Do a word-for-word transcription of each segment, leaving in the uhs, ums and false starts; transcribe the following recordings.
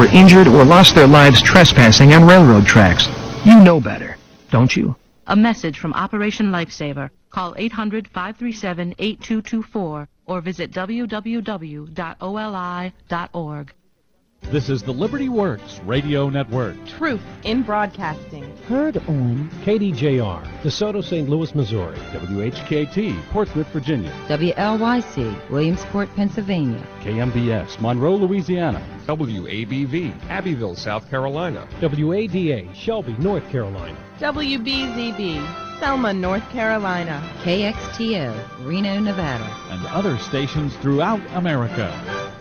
were injured or lost their lives trespassing on railroad tracks. You know better, don't you? A message from Operation Lifesaver. Call eight hundred, five three seven, eight two two four or visit w w w dot o l i dot org. This is the Liberty Works Radio Network. Truth in broadcasting. Heard on K D J R, DeSoto, Saint Louis, Missouri. W H K T, Portsmouth, Virginia. W L Y C, Williamsport, Pennsylvania. K M B S, Monroe, Louisiana. W A B V, Abbeville, South Carolina. W A D A, Shelby, North Carolina. W B Z B, Selma, North Carolina. K X T O, Reno, Nevada. And other stations throughout America.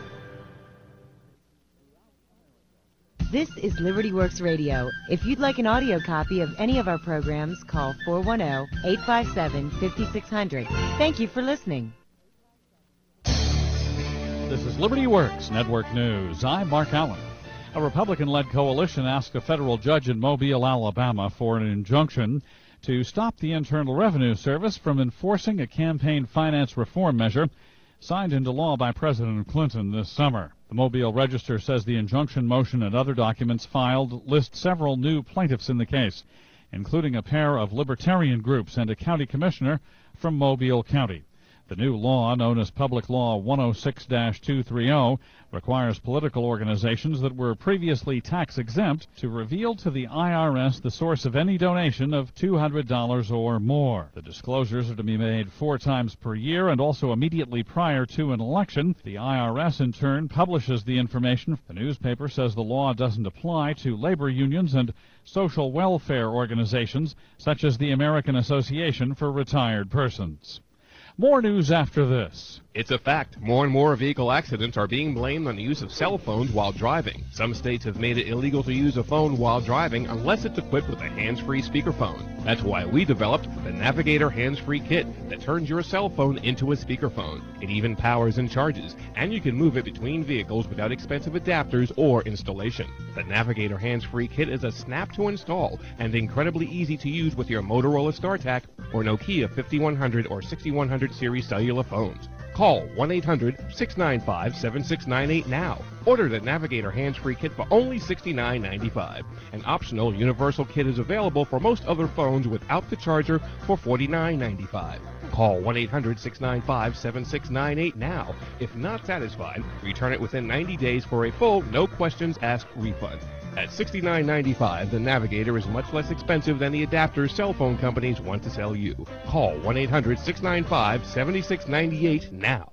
This is Liberty Works Radio. If you'd like an audio copy of any of our programs, call four one zero, eight five seven, five six zero zero. Thank you for listening. This is Liberty Works Network News. I'm Mark Allen. A Republican-led coalition asked a federal judge in Mobile, Alabama, for an injunction to stop the Internal Revenue Service from enforcing a campaign finance reform measure signed into law by President Clinton this summer. The Mobile Register says the injunction motion and other documents filed list several new plaintiffs in the case, including a pair of libertarian groups and a county commissioner from Mobile County. The new law, known as Public Law one oh six dash two thirty, requires political organizations that were previously tax-exempt to reveal to the I R S the source of any donation of two hundred dollars or more. The disclosures are to be made four times per year and also immediately prior to an election. The I R S, in turn, publishes the information. The newspaper says the law doesn't apply to labor unions and social welfare organizations, such as the American Association for Retired Persons. More news after this. It's a fact. More and more vehicle accidents are being blamed on the use of cell phones while driving. Some states have made it illegal to use a phone while driving unless it's equipped with a hands-free speakerphone. That's why we developed the Navigator Hands-Free Kit that turns your cell phone into a speakerphone. It even powers and charges, and you can move it between vehicles without expensive adapters or installation. The Navigator Hands-Free Kit is a snap to install and incredibly easy to use with your Motorola StarTAC or Nokia fifty-one hundred or sixty-one hundred series cellular phones. Call one eight hundred, six nine five, seven six nine eight now. Order the Navigator Hands-Free Kit for only sixty-nine ninety-five. An optional universal kit is available for most other phones without the charger for forty-nine ninety-five. Call one eight hundred, six nine five, seven six nine eight now. If not satisfied, return it within ninety days for a full, no questions asked refund. At sixty-nine ninety-five, the Navigator is much less expensive than the adapters cell phone companies want to sell you. Call one eight hundred, six nine five, seven six nine eight now.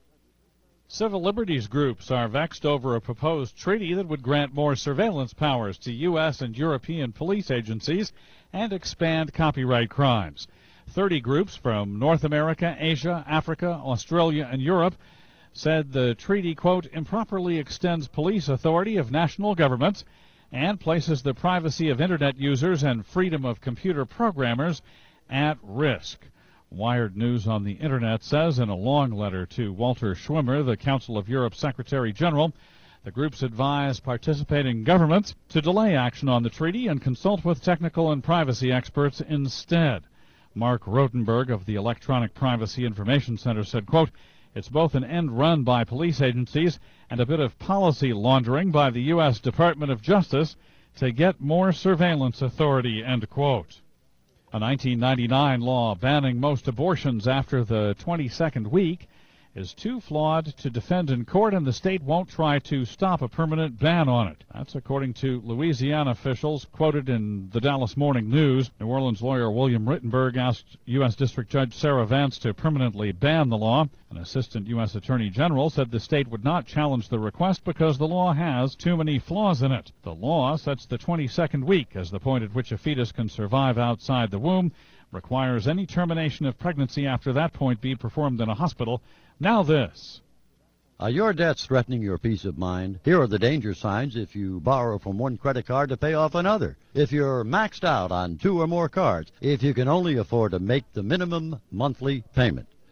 Civil liberties groups are vexed over a proposed treaty that would grant more surveillance powers to U S and European police agencies and expand copyright crimes. Thirty groups from North America, Asia, Africa, Australia, and Europe said the treaty, quote, improperly extends police authority of national governments and places the privacy of Internet users and freedom of computer programmers at risk. Wired News on the Internet says in a long letter to Walter Schwimmer, the Council of Europe's Secretary General, the groups advise participating governments to delay action on the treaty and consult with technical and privacy experts instead. Mark Rotenberg of the Electronic Privacy Information Center said, quote, it's both an end run by police agencies and a bit of policy laundering by the U S Department of Justice to get more surveillance authority, end quote. A nineteen ninety-nine law banning most abortions after the twenty-second week is too flawed to defend in court, and the state won't try to stop a permanent ban on it. That's according to Louisiana officials quoted in the Dallas Morning News. New Orleans lawyer William Rittenberg asked U S District Judge Sarah Vance to permanently ban the law. An assistant U S Attorney General said the state would not challenge the request because the law has too many flaws in it. The law sets the twenty-second week as the point at which a fetus can survive outside the womb, requires any termination of pregnancy after that point be performed in a hospital. Now this. Are your debts threatening your peace of mind? Here are the danger signs if you borrow from one credit card to pay off another. If you're maxed out on two or more cards. If you can only afford to make the minimum monthly payment.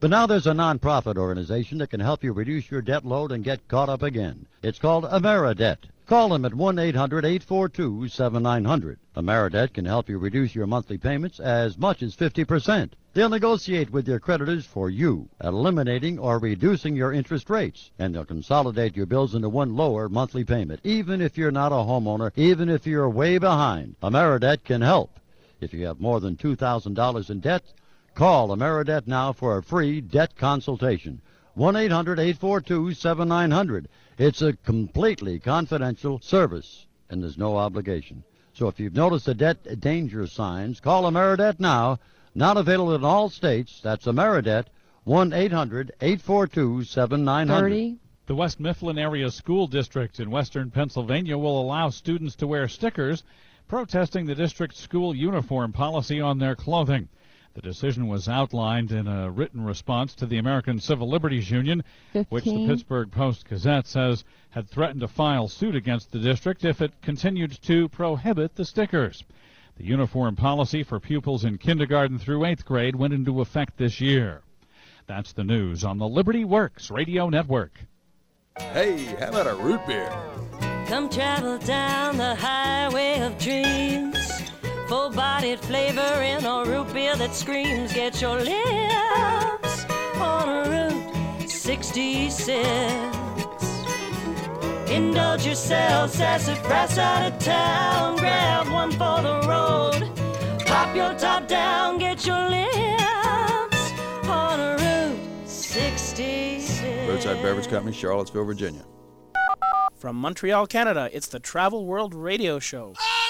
But now there's a non-profit organization that can help you reduce your debt load and get caught up again. It's called Ameridebt. Call them at one eight hundred eight four two seven nine hundred. Ameridebt can help you reduce your monthly payments as much as fifty percent. They'll negotiate with your creditors for you, eliminating or reducing your interest rates, and they'll consolidate your bills into one lower monthly payment, even if you're not a homeowner, even if you're way behind. Ameridebt can help. If you have more than two thousand dollars in debt, call Ameridebt now for a free debt consultation. one eight hundred eight four two seven nine hundred. It's a completely confidential service, and there's no obligation. So if you've noticed the debt danger signs, call Ameridebt now. Not available in all states. That's Ameridebt, one eight hundred eight four two seven nine hundred. The West Mifflin Area School District in western Pennsylvania will allow students to wear stickers protesting the district's school uniform policy on their clothing. The decision was outlined in a written response to the American Civil Liberties Union, fifteen. Which the Pittsburgh Post-Gazette says had threatened to file suit against the district if it continued to prohibit the stickers. The uniform policy for pupils in kindergarten through eighth grade went into effect this year. That's the news on the Liberty Works Radio Network. Hey, how about a root beer? Come travel down the highway of dreams. Full-bodied flavor in a root beer that screams. Get your lips on a Route sixty-six. Indulge yourself, sassafras out of town. Grab one for the road. Pop your top down, get your lips on a Route sixty-six. Roadside Beverage Company, Charlottesville, Virginia. From Montreal, Canada, it's the Travel World Radio Show.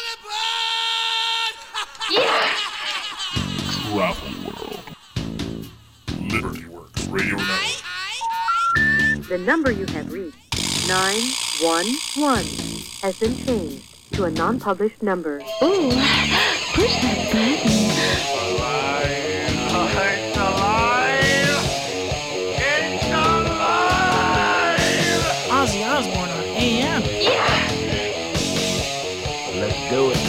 Travel World. Liberty Works Radio Network. The number you have reached, nine one one, has been changed to a non-published number. Ooh, push that button. It's alive! It's alive! Ozzy Osbourne on A M. Yeah! Let's do it.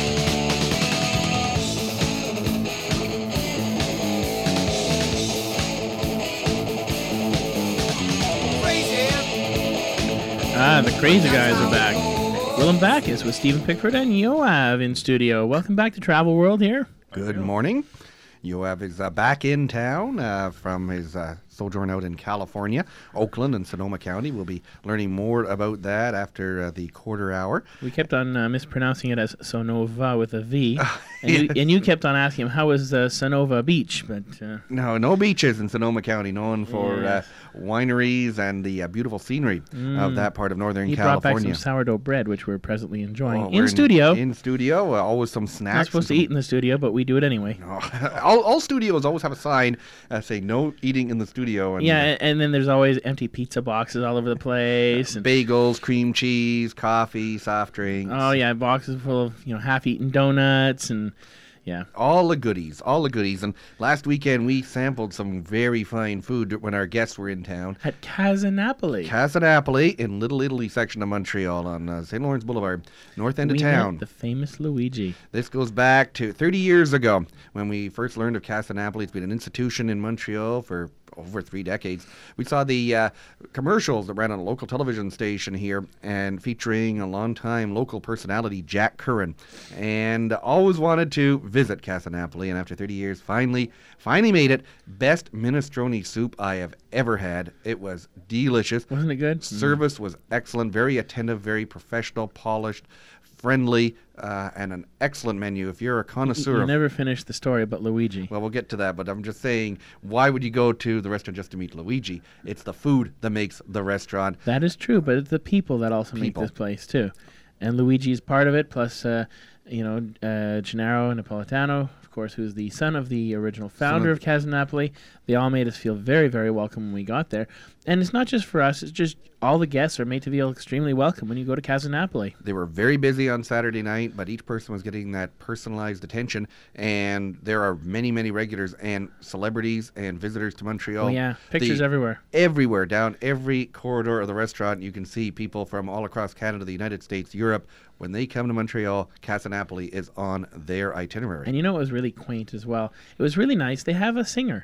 Ah, the Crazy Guys are back. Willem Backus with Stephen Pickford and Yoav in studio. Welcome back to Travel World here. Good morning. Yoav is uh, back in town uh, from his uh, sojourn out in California, Oakland and Sonoma County. We'll be learning more about that after uh, the quarter hour. We kept on uh, mispronouncing it as Sonova with a V, and, you, and you kept on asking him, how is uh, Sonova Beach? But uh, No, no beaches in Sonoma County, known for yeah. uh, wineries and the uh, beautiful scenery mm. of that part of Northern he California. He brought back some sourdough bread, which we're presently enjoying oh, in, in studio. In studio, uh, always some snacks. Not supposed to some... eat in the studio, but we do it anyway. Oh. all, all studios always have a sign uh, saying no eating in the studio. And, yeah, and, and then there's always empty pizza boxes all over the place. And bagels, cream cheese, coffee, soft drinks. Oh, yeah, boxes full of, you know, half-eaten donuts and... Yeah. All the goodies, all the goodies. And last weekend we sampled some very fine food when our guests were in town. At Casa Napoli. Casa Napoli in Little Italy section of Montreal on uh, Saint Lawrence Boulevard, north end we of town. Met the famous Luigi. This goes back to thirty years ago when we first learned of Casa Napoli. It's been an institution in Montreal for over three decades. We saw the uh, commercials that ran on a local television station here and featuring a longtime local personality, Jack Curran, and always wanted to visit Casa Napoli, and after thirty years, finally, finally made it. Best minestrone soup I have ever had. It was delicious. Wasn't it good? Service mm. was excellent, very attentive, very professional, polished, friendly, uh, and an excellent menu. If you're a connoisseur, you of, never finished the story about Luigi. Well, we'll get to that, but I'm just saying, why would you go to the restaurant just to meet Luigi? It's the food that makes the restaurant. That is true, but it's the people that also people. make this place too, and Luigi is part of it. Plus, uh, you know, uh, Gennaro Napolitano, of course, who's the son of the original founder of, of Casa Napoli. They all made us feel very, very welcome when we got there. And it's not just for us, it's just all the guests are made to feel extremely welcome when you go to Casa Napoli. They were very busy on Saturday night, but each person was getting that personalized attention. And there are many, many regulars and celebrities and visitors to Montreal. Oh, yeah. Pictures the, everywhere. Everywhere. Down every corridor of the restaurant, you can see people from all across Canada, the United States, Europe. When they come to Montreal, Casa Napoli is on their itinerary. And you know what was really quaint as well? It was really nice. They have a singer.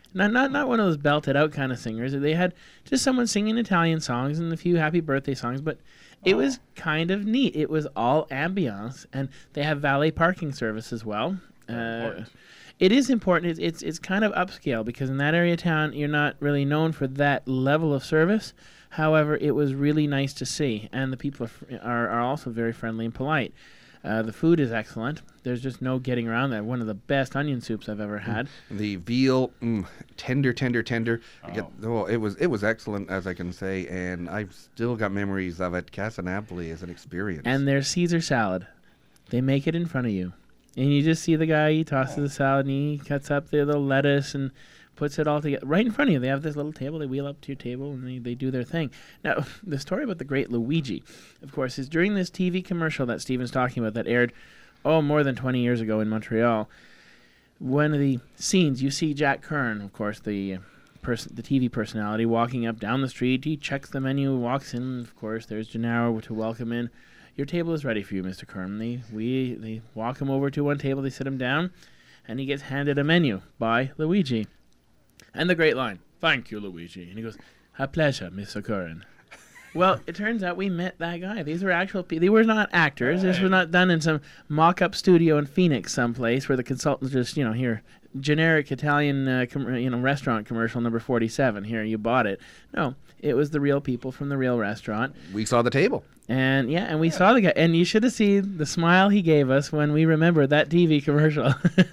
Not not not one of those belted out kind of singers. They had just someone singing Italian songs and a few happy birthday songs, but it was kind of neat. It was all ambiance, and they have valet parking service as well. Uh, it is important. It's, it's it's kind of upscale because in that area of town, you're not really known for that level of service. However, it was really nice to see, and the people are are, are also very friendly and polite. Uh, the food is excellent. There's just no getting around that. One of the best onion soups I've ever had. The veal, mm, tender, tender, tender. Oh. Get, oh, it was it was excellent, as I can say, and I've still got memories of it. Casa Napoli is an experience. And their Caesar salad. They make it in front of you. And you just see the guy, he tosses the salad, and he cuts up the little lettuce and puts it all together right in front of you. They have this little table. They wheel up to your table, and they, they do their thing. Now, the story about the great Luigi, of course, is during this T V commercial that Stephen's talking about that aired, oh, more than twenty years ago in Montreal. One of the scenes, you see Jack Kern, of course, the person, the T V personality, walking up down the street. He checks the menu, walks in. Of course, there's Gennaro to welcome in. Your table is ready for you, Mister Kern. They, we, they walk him over to one table. They sit him down, and he gets handed a menu by Luigi. And the great line, "Thank you, Luigi." And he goes, "A pleasure, Mister Curran." Well, it turns out we met that guy. These were actual people. They were not actors. This was not done in some mock-up studio in Phoenix someplace where the consultants just, you know, here, generic Italian, uh, com- you know, restaurant commercial number forty-seven. Here, you bought it. No, it was the real people from the real restaurant. We saw the table. And, yeah, and we yeah. saw the guy. And you should have seen the smile he gave us when we remembered that T V commercial.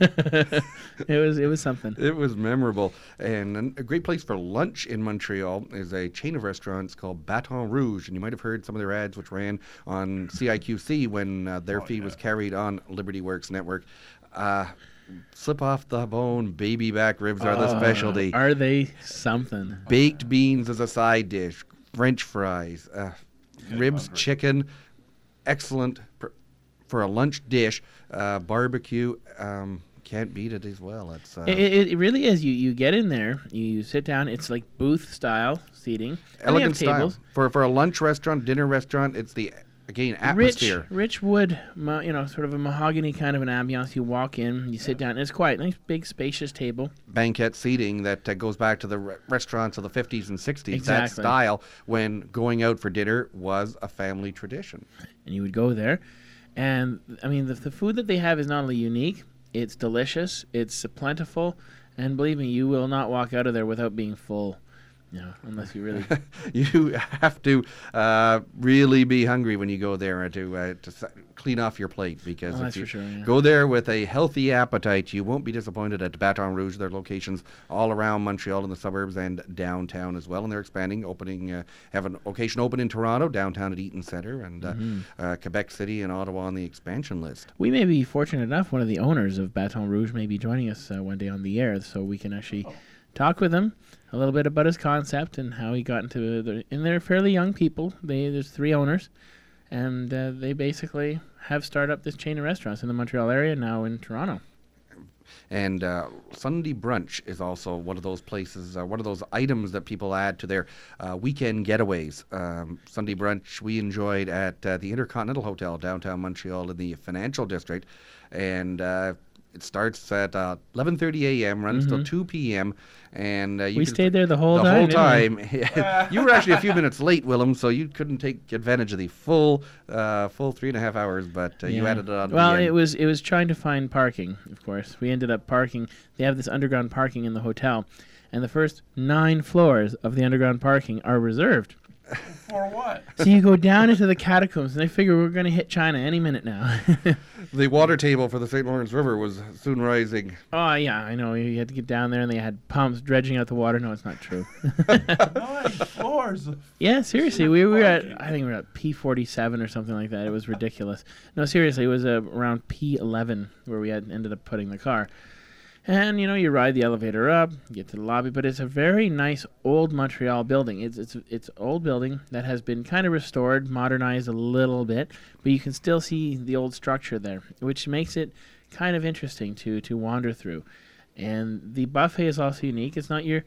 it was it was something. It was memorable. And a great place for lunch in Montreal is a chain of restaurants called Baton Rouge. And you might have heard some of their ads which ran on C I Q C when uh, their oh, feed yeah. was carried on Liberty Works Network. Uh, slip off the bone baby back ribs are the oh, specialty. Are they something? Baked beans as a side dish. French fries. Uh, ribs, chicken, excellent pr- for a lunch dish. Uh, barbecue, um, can't beat it as well. It's uh, it, it really is. You you get in there, you sit down. It's like booth style seating. Elegant style for for a lunch restaurant, dinner restaurant. It's the again atmosphere. Rich, rich wood, ma- you know, sort of a mahogany kind of an ambiance. You walk in, you sit down, and it's quiet. Nice, big, spacious table. Banquette seating that uh, goes back to the re- restaurants of the fifties and sixties. Exactly. That style, when going out for dinner, was a family tradition. And you would go there, and I mean, the, the food that they have is not only unique, it's delicious, it's plentiful, and believe me, you will not walk out of there without being full. No, unless you really... you have to uh, really be hungry when you go there to uh, to clean off your plate, because oh, if you sure, yeah. go there with a healthy appetite, you won't be disappointed at Baton Rouge. There are locations all around Montreal in the suburbs and downtown as well, and they're expanding, opening, uh, have an location open in Toronto, downtown at Eaton Centre, and uh, mm-hmm. uh, Quebec City and Ottawa on the expansion list. We may be fortunate enough, one of the owners of Baton Rouge may be joining us uh, one day on the air, so we can actually... Oh. talk with him a little bit about his concept and how he got into the. And they're fairly young people. They there's three owners, and uh, they basically have started up this chain of restaurants in the Montreal area, now in Toronto. And uh, Sunday brunch is also one of those places, uh, one of those items that people add to their uh, weekend getaways. Um, Sunday brunch we enjoyed at uh, the Intercontinental Hotel downtown Montreal in the Financial District, and. Uh, It starts at uh, eleven thirty a.m., runs mm-hmm. till two p.m., and uh, you we can stayed there the whole the time. whole time. You were actually a few minutes late, Willem, so you couldn't take advantage of the full, uh, full three and a half hours. But uh, yeah. you added it on. Well, the end. it was it was trying to find parking. Of course, we ended up parking. They have this underground parking in the hotel, and the first nine floors of the underground parking are reserved. For what? So you go down into the catacombs, and they figure we're going to hit China any minute now. The water table for the Saint Lawrence River was soon rising. Oh, yeah, I know. You had to get down there, and they had pumps dredging out the water. No, it's not true. Nine floors. Yeah, seriously. We were at, I think we were at P forty-seven or something like that. It was ridiculous. No, seriously, it was uh, around P eleven where we had ended up putting the car. And, you know, you ride the elevator up, get to the lobby, but it's a very nice old Montreal building. It's it's it's an old building that has been kind of restored, modernized a little bit, but you can still see the old structure there, which makes it kind of interesting to, to wander through. And the buffet is also unique. It's not your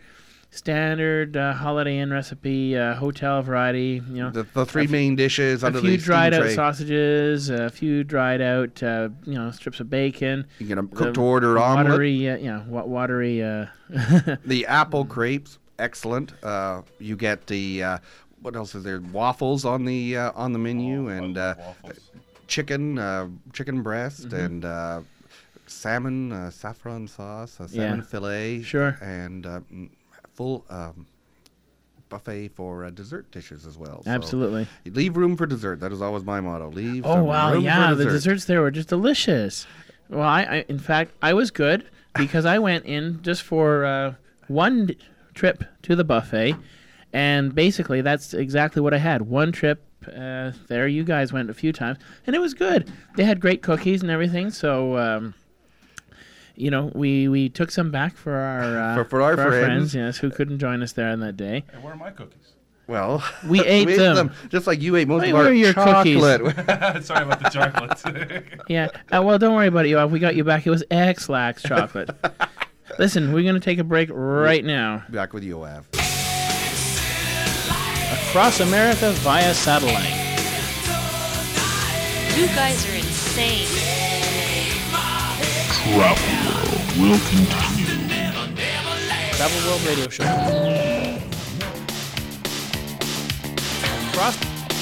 standard uh, Holiday Inn recipe, uh, hotel variety. You know, The, the three a main dishes a under few the steam dried out tray. sausages, a few dried out, uh, you know, strips of bacon. You get a the cooked to order omelet. watery, uh, you know, wa- watery. Uh, The apple crepes, excellent. Uh, you get the uh, what else is there? Waffles on the uh, on the menu, and uh, chicken uh, chicken breast, Mhm. and uh, salmon uh, saffron sauce, a salmon Yeah. fillet, Sure. and uh, mm, full um, buffet for uh, dessert dishes as well. So Absolutely. you leave room for dessert. That is always my motto. Leave. Oh some wow, room yeah, for the dessert. desserts there were just delicious. Well, I, I in fact I was good because I went in just for uh, one d- trip to the buffet, and basically that's exactly what I had. One trip uh, there. You guys went a few times, and it was good. They had great cookies and everything. So. Um, You know, we, we took some back for our uh, For- for our friends. yes, who couldn't join us there on that day. Hey, where are my cookies? Well, We ate them. just like you ate most Wait, of where our are your chocolate. cookies? Sorry about the chocolate. Yeah. Uh, well, don't worry about it, Yoav. We got you back. It was X-Lax chocolate. Listen, we're going to take a break right now. Back with Yoav. Across America via satellite. You guys are insane. Travel World will continue. Travel World Radio Show. Across.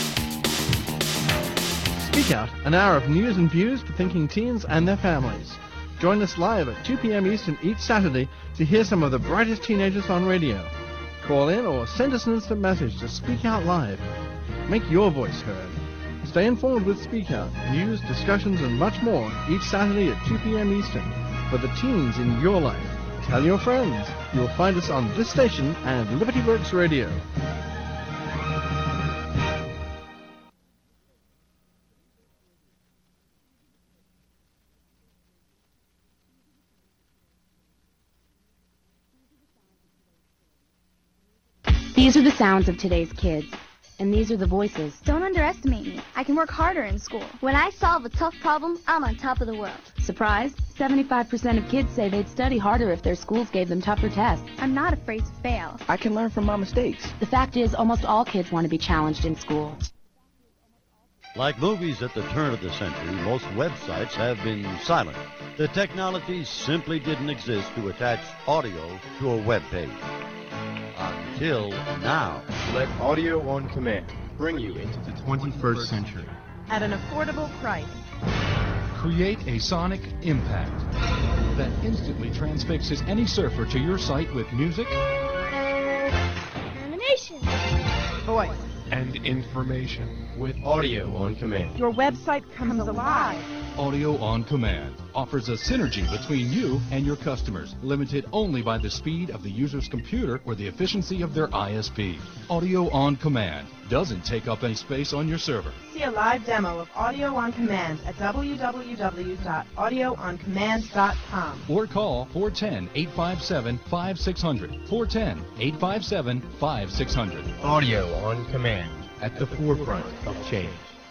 Speak Out, an hour of news and views for thinking teens and their families. Join us live at two p.m. Eastern each Saturday to hear some of the brightest teenagers on radio. Call in or send us an instant message to Speak Out Live. Make your voice heard. Stay informed with Speak Out, news, discussions, and much more each Saturday at two p.m. Eastern for the teens in your life. Tell your friends. You'll find us on this station and Liberty Works Radio. These are the sounds of today's kids, and these are the voices. Don't underestimate me. I can work harder in school. When I solve a tough problem, I'm on top of the world. Surprised? seventy-five percent of kids say they'd study harder if their schools gave them tougher tests. I'm not afraid to fail. I can learn from my mistakes. The fact is, almost all kids want to be challenged in school. Like movies at the turn of the century, most websites have been silent. The technology simply didn't exist to attach audio to a web page. Until now. Let Audio on Command bring you into the twenty-first century. At an affordable price. Create a sonic impact that instantly transfixes any surfer to your site with music, Animation. Voice. And information with Audio on Command. Your website comes alive. Audio on Command offers a synergy between you and your customers, limited only by the speed of the user's computer or the efficiency of their I S P. Audio on Command doesn't take up any space on your server. See a live demo of Audio on Command at w w w dot audio on command dot com. Or call four one zero, eight five seven, five six zero zero. four one zero, eight five seven, five six zero zero. Audio on Command, at the forefront of change.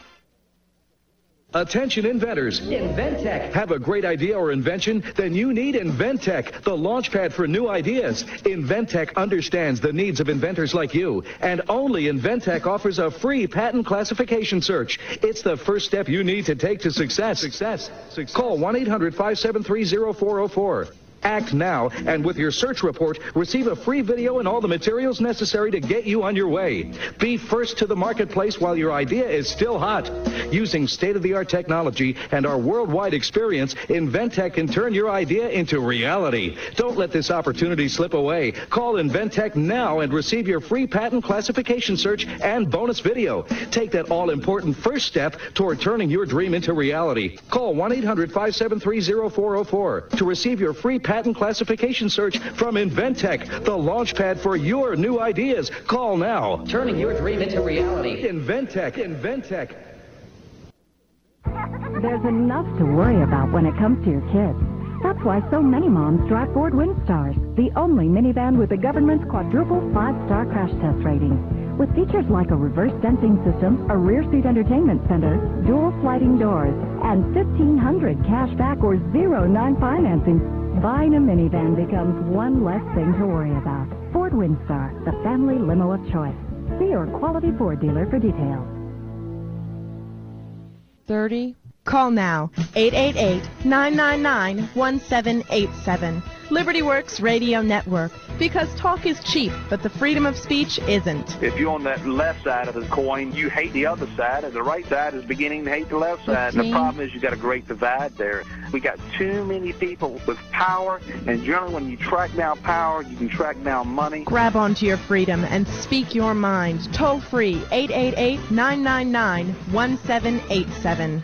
Attention inventors. Inventec. Have a great idea or invention? Then you need Inventec, the launchpad for new ideas. Inventec understands the needs of inventors like you, and only Inventec offers a free patent classification search. It's the first step you need to take to success. Success. Success. Call one eight hundred, five seven three, zero four zero four. Act now, and with your search report, receive a free video and all the materials necessary to get you on your way. Be first to the marketplace while your idea is still hot. Using state-of-the-art technology and our worldwide experience, Inventec can turn your idea into reality. Don't let this opportunity slip away. Call Inventec now and receive your free patent classification search and bonus video. Take that all-important first step toward turning your dream into reality. Call one eight hundred, five seven three, zero four zero four to receive your free patent classification search from Inventec, the launchpad for your new ideas. Call now. Turning your dream into reality. Inventec, Inventec. There's enough to worry about when it comes to your kids. That's why so many moms drive Ford Windstars, the only minivan with the government's quadruple five-star crash test rating. With features like a reverse sensing system, a rear seat entertainment center, dual sliding doors, and fifteen hundred cash back or zero non-financing, buying a minivan becomes one less thing to worry about. Ford Windstar, the family limo of choice. See your quality Ford dealer for details. thirty. Call now, eight eight eight, nine nine nine, one seven eight seven. Liberty Works Radio Network. Because talk is cheap, but the freedom of speech isn't. If you're on that left side of the coin, you hate the other side, and the right side is beginning to hate the left side. And the problem is you got a great divide there. We got too many people with power, and generally when you track down power, you can track down money. Grab onto your freedom and speak your mind. Toll free, eight eight eight, nine nine nine, one seven eight seven.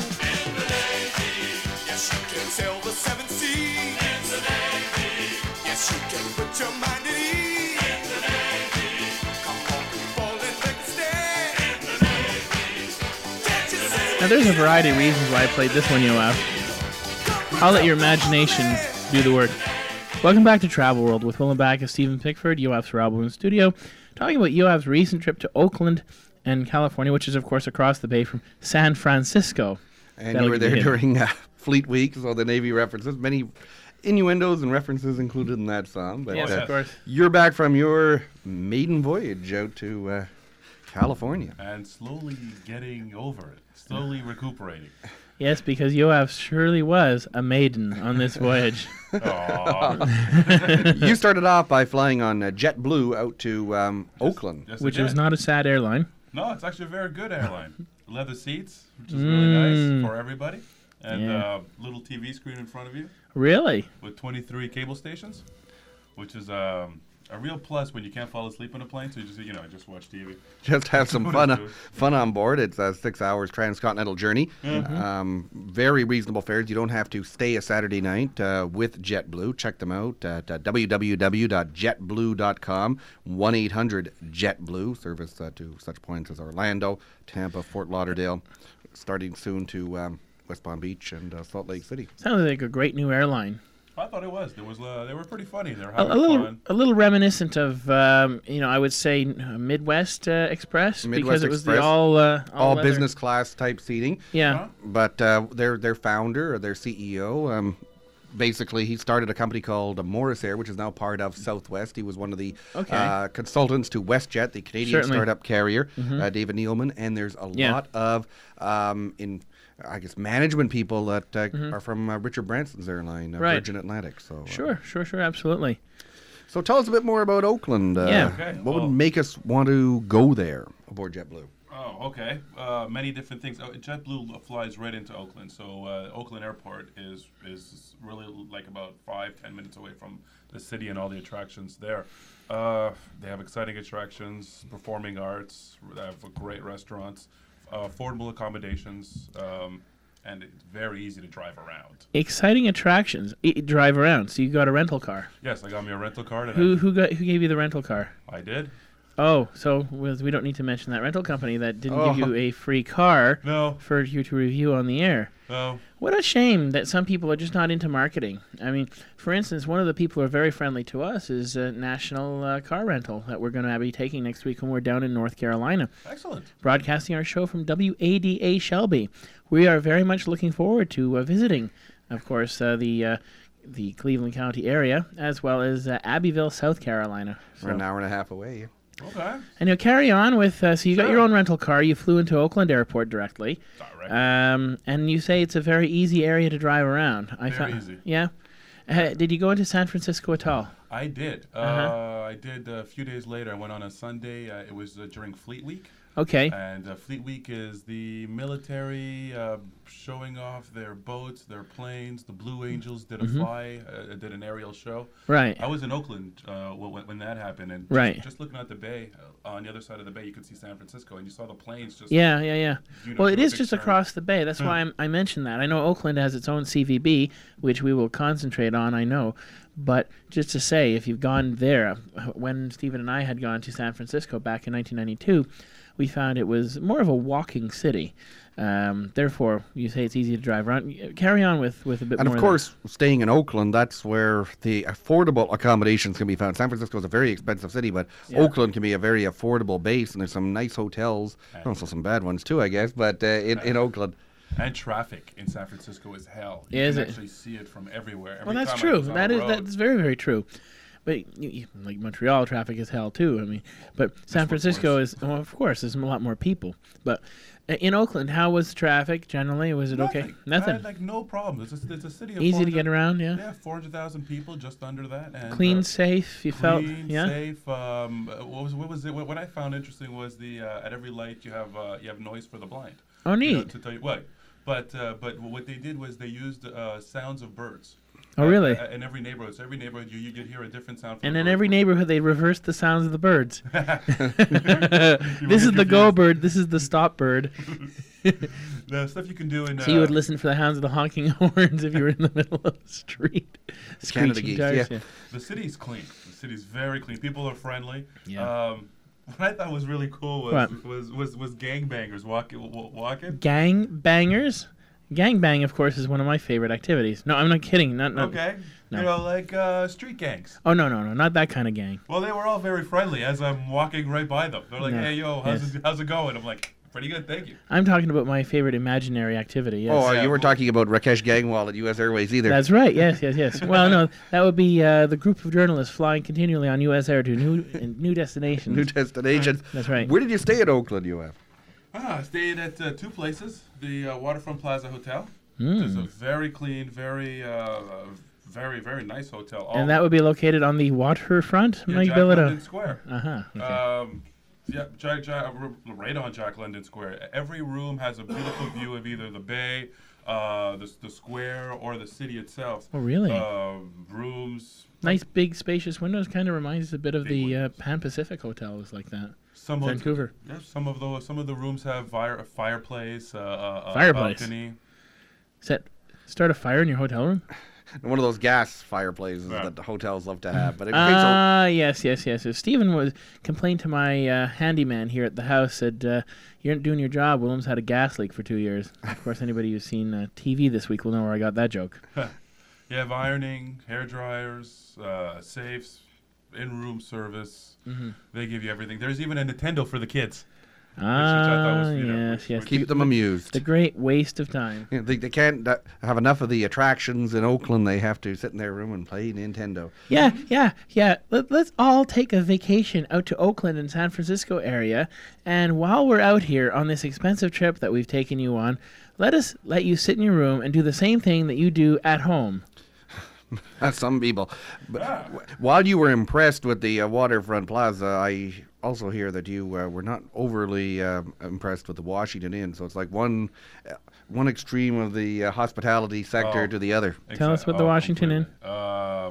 Yes, you can sail the seven seas. In the Navy. Yes, you can put your mind at ease. In the Navy. Come on, people, and take a stand. In the Navy. Can't you say Now, there's a variety of reasons why I played this one, Yoav. I'll let your imagination do the work. Welcome back to Travel World with Will and Back of Stephen Pickford, Yoav Sarabo in studio, talking about Yoav's recent trip to Oakland and California, which is, of course, across the bay from San Francisco. And That'll you were give there a hint. during uh, Fleet Week, so the Navy references, many innuendos and references included in that song. But Yes, uh, of course. you're back from your maiden voyage out to uh, California. And slowly getting over it, slowly recuperating. Yes, because Yoav surely was a maiden on this voyage. You started off by flying on uh, JetBlue out to um, Oakland. Yes, I Which did. was not a sad airline. No, it's actually a very good airline. Leather seats, which is Mm. really nice for everybody. And Yeah. uh, little T V screen in front of you. Really? With twenty-three cable stations, which is um, a real plus when you can't fall asleep on a plane. So you just, you know, just watch T V. Just have some fun, uh, fun on board. It's a six hours transcontinental journey. Mhm. Um, very reasonable fares. You don't have to stay a Saturday night uh, with JetBlue. Check them out at uh, w w w dot jet blue dot com. one eight hundred jet blue service uh, to such points as Orlando, Tampa, Fort Lauderdale, starting soon to um, West Palm Beach and uh, Salt Lake City. Sounds like a great new airline. I thought it was. There was. Uh, they were pretty funny. They were A, having a little, fun. a little reminiscent of, um, you know, I would say uh, Midwest uh, Express because Midwest it was Express, the all, uh, all, all leather. business class type seating. Yeah. But uh, their their founder or their C E O, um, basically, he started a company called uh, Morris Air, which is now part of Southwest. He was one of the Okay. uh, consultants to WestJet, the Canadian Certainly. startup carrier, Mhm. uh, David Neilman. And there's a Yeah. lot of um, in. I guess management people that uh, Mhm. are from uh, Richard Branson's airline, uh, Right. Virgin Atlantic. So uh, Sure, sure, sure, absolutely. So tell us a bit more about Oakland. Uh, Yeah. Okay, what well- would make us want to go there aboard JetBlue? Oh, okay. Uh, many different things. Oh, JetBlue flies right into Oakland, so uh, Oakland Airport is is really like about five ten minutes away from the city and all the attractions there. Uh, they have exciting attractions, performing arts. They have great restaurants, uh, affordable accommodations, um, and it's very easy to drive around. Exciting attractions. I, drive around. So you got a rental car. Yes, I got me a rental car. And Who I, who got who gave you the rental car? I did. Oh, so was, we don't need to mention that rental company that didn't Oh. give you a free car No. for you to review on the air. No. What a shame that some people are just not into marketing. I mean, for instance, one of the people who are very friendly to us is uh, National uh, Car Rental that we're going to be taking next week when we're down in North Carolina. Excellent. Broadcasting our show from W A D A Shelby. We are very much looking forward to uh, visiting, of course, uh, the uh, the Cleveland County area, as well as uh, Abbeville, South Carolina. For an hour and a half away. Okay. And you'll carry on with, uh, so you got Sure. your own rental car, you flew into Oakland Airport directly. Um, and you say it's a very easy area to drive around. I Very thought- easy. Yeah. Uh, did you go into San Francisco at all? I did. Uh, Uh-huh. I did a few days later. I went on a Sunday. Uh, it was uh, during Fleet Week. Okay. And uh, Fleet Week is the military uh, showing off their boats, their planes. The Blue Angels did a Mhm. fly, uh, did an aerial show. Right. I was in Oakland uh, when, when that happened, and Right. just, just looking at the bay, uh, on the other side of the bay, you could see San Francisco, and you saw the planes just. Yeah, yeah, yeah. you know, Well, it do a is big just turn. across the bay. That's Hmm. why I'm, I mentioned that. I know Oakland has its own C V B, which we will concentrate on, I know. But just to say, if you've gone there, uh, when Stephen and I had gone to San Francisco back in nineteen ninety-two, we found it was more of a walking city. Um, therefore, you say it's easy to drive around. Y- Carry on with, with a bit And more of than- course, staying in Oakland, that's where the affordable accommodations can be found. San Francisco is a very expensive city, but Yeah. Oakland can be a very affordable base, and there's some nice hotels, also some bad ones too, I guess, but uh, in, in Oakland. And traffic in San Francisco is hell. You Is can it? actually see it from everywhere. Every Well, that's time I true. was on That the is road. that's very very true. but you, you, like Montreal, traffic is hell too. I mean, but San Francisco is, well, of course, there's a lot more people. But uh, in Oakland, how was the traffic generally? Was it Nothing. okay? Nothing. I had, like no problem. It's a, it's a city of Easy to four hundred get around, yeah. Yeah, four hundred thousand people, just under that. And, Clean, uh, safe. You clean, felt, yeah. safe. Um, uh, what was what was it? What, what I found interesting was the uh, at every light you have uh, you have noise for the blind. Oh, neat. You know, to tell you what, but uh, but what they did was they used uh, sounds of birds. Oh, Uh, really? uh, in every neighborhood, so every neighborhood you you could hear a different sound. From And the in birds. every neighborhood, they reversed the sounds of the birds. This is the go bird. This is the stop bird. The stuff you can do in. So you would uh, listen for the sounds of the honking horns if you were in the middle of the street. Canada Screeching geese, tires, yeah. The city's clean. The city's very clean. People are friendly. Yeah. Um, what I thought was really cool was What? was was, was gangbangers walking w- walking. Gang bangers? Gang bang, of course, is one of my favorite activities. No, I'm not kidding. Not, not Okay. No. You know, like uh, street gangs. Oh, no, no, no. Not that kind of gang. Well, they were all very friendly as I'm walking right by them. They're like, No. "Hey, yo, how's Yes. it, how's it going?" I'm like, "Pretty good, thank you." I'm talking about my favorite imaginary activity. Yes. Oh, you were talking about Rakesh Gangwal at U S Airways either. That's right. Yes, yes, yes. Well, no, that would be uh, the group of journalists flying continually on U S Air to new in new destinations. New destinations. That's right. Where did you stay at Oakland, U F? Ah, I stayed at uh, two places. The uh, Waterfront Plaza Hotel, Mm. which is a very clean, very, uh, very, very nice hotel. All And that would be located on the waterfront, Yeah, Mike Jack Billito. London Square. Uh-huh. Okay. Um, yeah, Jack, Jack, right on Jack London Square. Every room has a beautiful view of either the bay, uh, the, the square, or the city itself. Oh, really? Uh, rooms. Nice big spacious windows. Kind of reminds us a bit of the uh, Pan Pacific Hotel was like that. Some Vancouver. Of, yeah, some of those. Some of the rooms have fire, a fireplace, uh, uh, Fireplace. a balcony. Set, start a fire in your hotel room? One of those gas fireplaces Yeah. that the hotels love to have. But it takes a- Ah, yes, yes, yes. So Stephen was complained to my uh, handyman here at the house, said, uh, "You aren't doing your job. Willem's had a gas leak for two years." Of course, anybody who's seen uh, T V this week will know where I got that joke. You have ironing, hair dryers, uh, safes, in-room service. Mhm. They give you everything. There's even a Nintendo for the kids. Ah, yes, yes. Keep them amused. The great waste of time. Yeah, they, they can't uh, have enough of the attractions in Oakland. They have to sit in their room and play Nintendo. Yeah, yeah, yeah. Let, let's all take a vacation out to Oakland and San Francisco area. And while we're out here on this expensive trip that we've taken you on, let us let you sit in your room and do the same thing that you do at home. That's some people. But w- while you were impressed with the uh, Waterfront Plaza, I also hear that you uh, were not overly uh, impressed with the Washington Inn. So it's like one uh, one extreme of the uh, hospitality sector Oh, to the other. Tell us about the Washington Inn. Uh,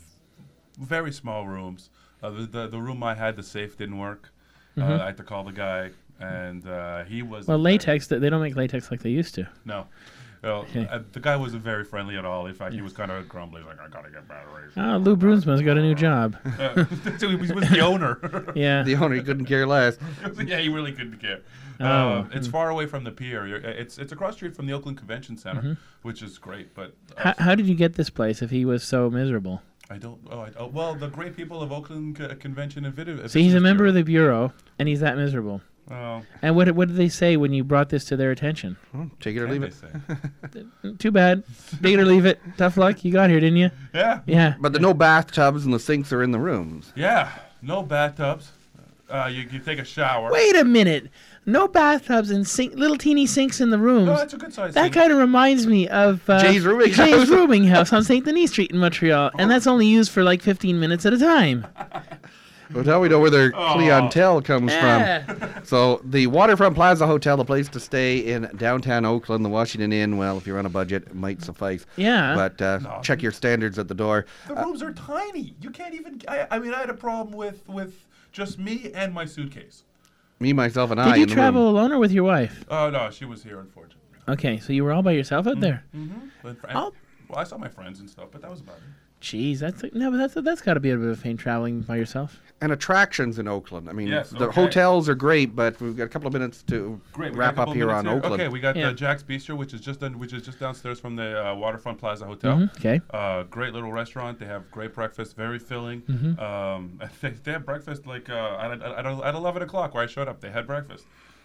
very small rooms. Uh, the, the the room I had, the safe didn't work. Mhm. Uh, I had to call the guy, and uh, he was Well, latex, they don't make latex like they used to. no. Well, Okay. uh, the guy wasn't very friendly at all. In fact, he was kind of grumbly, like, "I gotta get batteries." Ah, Lou Brunsma's got a new job. Uh, so he was, he was the owner. Yeah. The owner, he couldn't care less. Yeah, he really couldn't care. Oh. Uh, it's far away from the pier. You're, it's it's across the street from the Oakland Convention Center, Mhm. which is great. But How, how did you get this place if he was so miserable? I don't. Oh, I, oh, well, the great people of Oakland Co- Convention and Video. So he's a member of the Bureau, and he's that miserable. Oh. And what what did they say when you brought this to their attention? Well, take it or Can leave they it. say? Too bad. Take it or leave it. Tough luck. You got here, didn't you? Yeah. Yeah. But the no bathtubs and the sinks are in the rooms. Yeah, no bathtubs. Uh, you, you take a shower. Wait a minute. No bathtubs and sink, little teeny sinks in the rooms. No, that's a good size That sink. kind of reminds me of uh, Jay's rooming Jay's house. rooming house on Saint Denis Street in Montreal, and that's only used for like fifteen minutes at a time. Well, now we know where their clientele comes Yeah. from. So the Waterfront Plaza Hotel, the place to stay in downtown Oakland, the Washington Inn, well, if you're on a budget, it might suffice. Yeah. But uh, No. check your standards at the door. The rooms are tiny. You can't even. I, I mean, I had a problem with with just me and my suitcase. Me, myself, and I Did you in the travel room. alone or with your wife? Oh no, she was here, unfortunately. Okay, so you were all by yourself out there. Mm-hmm. But, and, Oh. well, I saw my friends and stuff, but that was about it. Jeez, that's no, but that's that's got to be a bit of a pain traveling by yourself. And attractions in Oakland. I mean, Yes, the okay. hotels are great, but we've got a couple of minutes to Great. we got a wrap up couple here minutes on Oakland. Okay, we got Yeah. uh, Jack's Bistro, which is just done, which is just downstairs from the uh, Waterfront Plaza Hotel. Mhm, okay. Uh, great little restaurant. They have great breakfast, very filling. Mhm. Um, they, they have breakfast like uh, at, at, at, at eleven o'clock where I showed up. They had breakfast.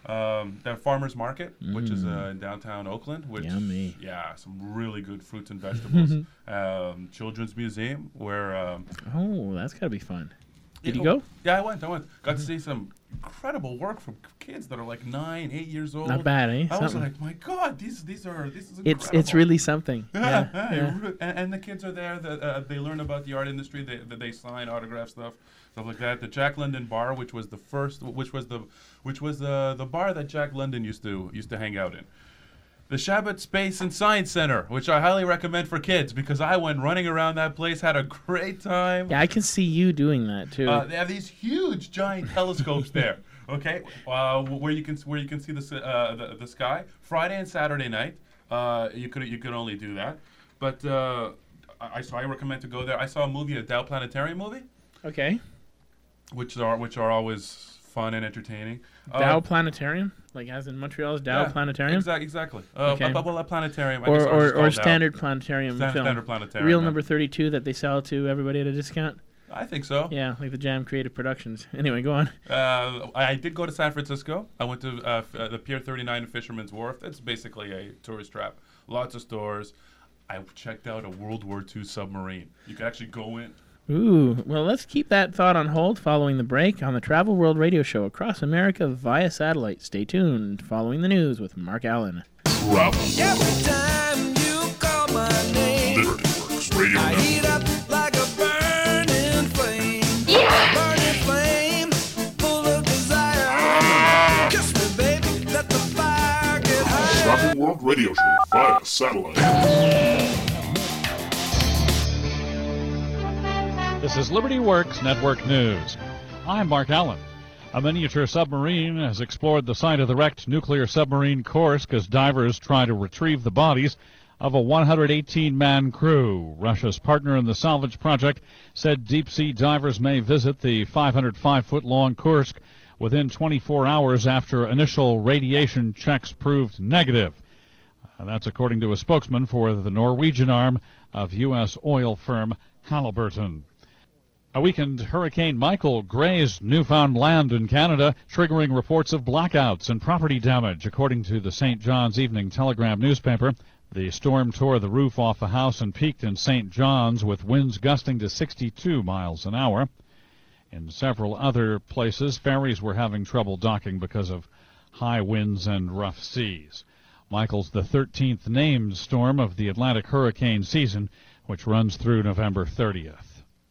Um, the farmers market, which is uh, Mm. in downtown Oakland, which Yummy. yeah, some really good fruits and vegetables. um, Children's Museum, where um, Oh, that's gotta be fun. Did you know, go? Yeah, I went. I went. Got to see some incredible work from kids that are like nine, eight years old. Not bad, eh? I was Something. like, my God, these these are this is It's incredible. it's really something. Yeah, Yeah, yeah, yeah. it re- And, and the kids are there. That uh, they learn about the art industry. They they, they sign autograph stuff, stuff like that. The Jack London Bar, which was the first, which was the, which was the the bar that Jack London used to used to hang out in. The Shabbat Space and Science Center, which I highly recommend for kids because I went running around that place, had a great time. Yeah, I can see you doing that too. Uh, they have these huge, giant telescopes there. Okay, uh, where you can where you can see the s- uh, the, the sky. Friday and Saturday night, uh, you could you could only do that. But uh, I so I recommend to go there. I saw a movie, a Dow Planetarium movie, Okay. which are which are always fun and entertaining. Uh, Dow Planetarium, like as in Montreal's Dow yeah, Planetarium. Exactly, exactly. Uh, Okay. a, a, a planetarium. I Or guess I'll or, just call or it Dow. standard planetarium Stan- film. Standard planetarium. Real yeah. number thirty-two that they sell to everybody at a discount. I think so. Yeah, like the Jam Creative Productions. Anyway, go on. Uh, I did go to San Francisco. I went to uh, f- uh, the Pier thirty-nine and Fisherman's Wharf. It's basically a tourist trap. Lots of stores. I checked out a World War Two submarine. You could actually go in. Ooh, well, let's keep that thought on hold following the break on the Travel World Radio Show across America via satellite. Stay tuned. Following the news with Mark Allen. Travel. Every time you call my name, Liberty Works Radio I Network. heat up like a burning flame. Yeah. Burning flame, full of desire. Kiss me, baby, let the fire get higher. Travel World Radio Show via satellite. This is Liberty Works Network News. I'm Mark Allen. A miniature submarine has explored the site of the wrecked nuclear submarine Kursk as divers try to retrieve the bodies of a one hundred eighteen man crew. Russia's partner in the salvage project said deep-sea divers may visit the five hundred five foot long Kursk within twenty-four hours after initial radiation checks proved negative. Uh, that's according to a spokesman for the Norwegian arm of U S oil firm Halliburton. A weakened Hurricane Michael grazed Newfoundland in Canada, triggering reports of blackouts and property damage, according to the Saint John's Evening Telegram newspaper. The storm tore the roof off a house and peaked in Saint John's with winds gusting to sixty-two miles an hour. In several other places, ferries were having trouble docking because of high winds and rough seas. Michael's the thirteenth named storm of the Atlantic hurricane season, which runs through November thirtieth.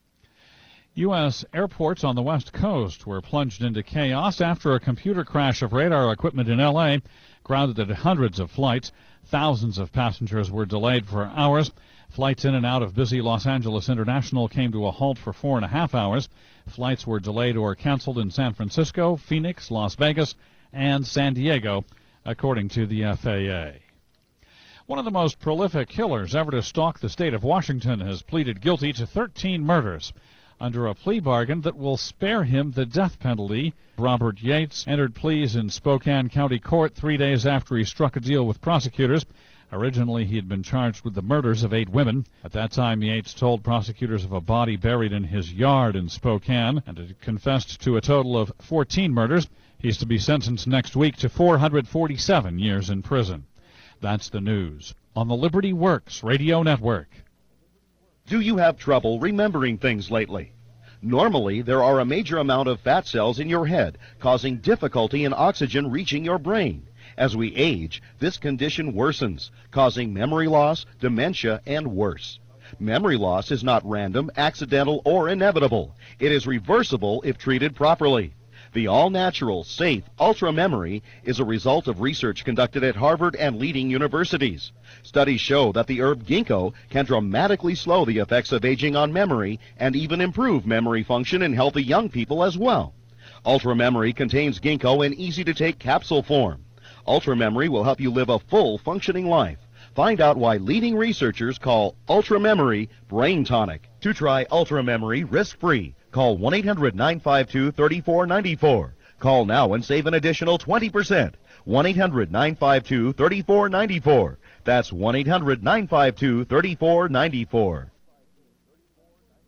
U S airports on the West Coast were plunged into chaos after a computer crash of radar equipment in L A grounded hundreds of flights. Thousands of passengers were delayed for hours. Flights in and out of busy Los Angeles International came to a halt for four and a half hours. Flights were delayed or canceled in San Francisco, Phoenix, Las Vegas, and San Diego, according to the F A A. One of the most prolific killers ever to stalk the state of Washington has pleaded guilty to thirteen murders under a plea bargain that will spare him the death penalty. Robert Yates entered pleas in Spokane County Court three days after he struck a deal with prosecutors. Originally, he had been charged with the murders of eight women. At that time, Yates told prosecutors of a body buried in his yard in Spokane and had confessed to a total of fourteen murders. He's to be sentenced next week to four hundred forty-seven years in prison. That's the news on the Liberty Works Radio Network. Do you have trouble remembering things lately? Normally, there are a major amount of fat cells in your head, causing difficulty in oxygen reaching your brain. As we age, this condition worsens, causing memory loss, dementia, and worse. Memory loss is not random, accidental, or inevitable. It is reversible if treated properly. The all-natural, safe Ultra Memory is a result of research conducted at Harvard and leading universities. Studies show that the herb ginkgo can dramatically slow the effects of aging on memory and even improve memory function in healthy young people as well. Ultra Memory contains ginkgo in easy-to-take capsule form. Ultra Memory will help you live a full functioning life. Find out why leading researchers call Ultra Memory Brain Tonic. To try Ultra Memory risk-free, call one eight hundred nine five two three four nine four. Call now and save an additional twenty percent. one eight hundred nine five two three four nine four. That's one eight hundred nine five two three four nine four.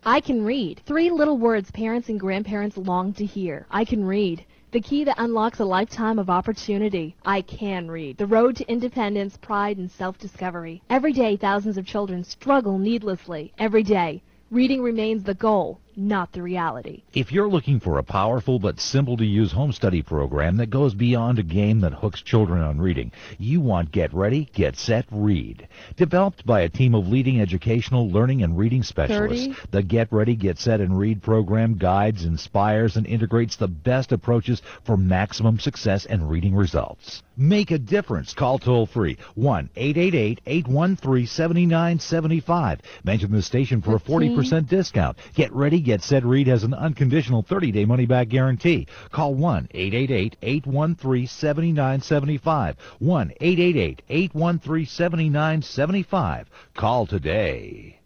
I can read. Three little words parents and grandparents long to hear. I can read. The key that unlocks a lifetime of opportunity. I can read. The road to independence, pride, and self-discovery. Every day, thousands of children struggle needlessly. Every day. Reading remains the goal, not the reality. If you're looking for a powerful but simple-to-use home study program that goes beyond a game that hooks children on reading, you want Get Ready, Get Set, Read. Developed by a team of leading educational, learning, and reading specialists, thirty the Get Ready, Get Set, and Read program guides, inspires, and integrates the best approaches for maximum success and reading results. Make a difference. Call toll-free one eight eight eight, eight one three, seven nine seven five. Mention the station for a forty percent discount. Get Ready, Get Set, Read has an unconditional thirty-day money-back guarantee. Call one eight eight eight, eight one three, seven nine seven five. one eight eight eight, eight one three, seven nine seven five. Call today.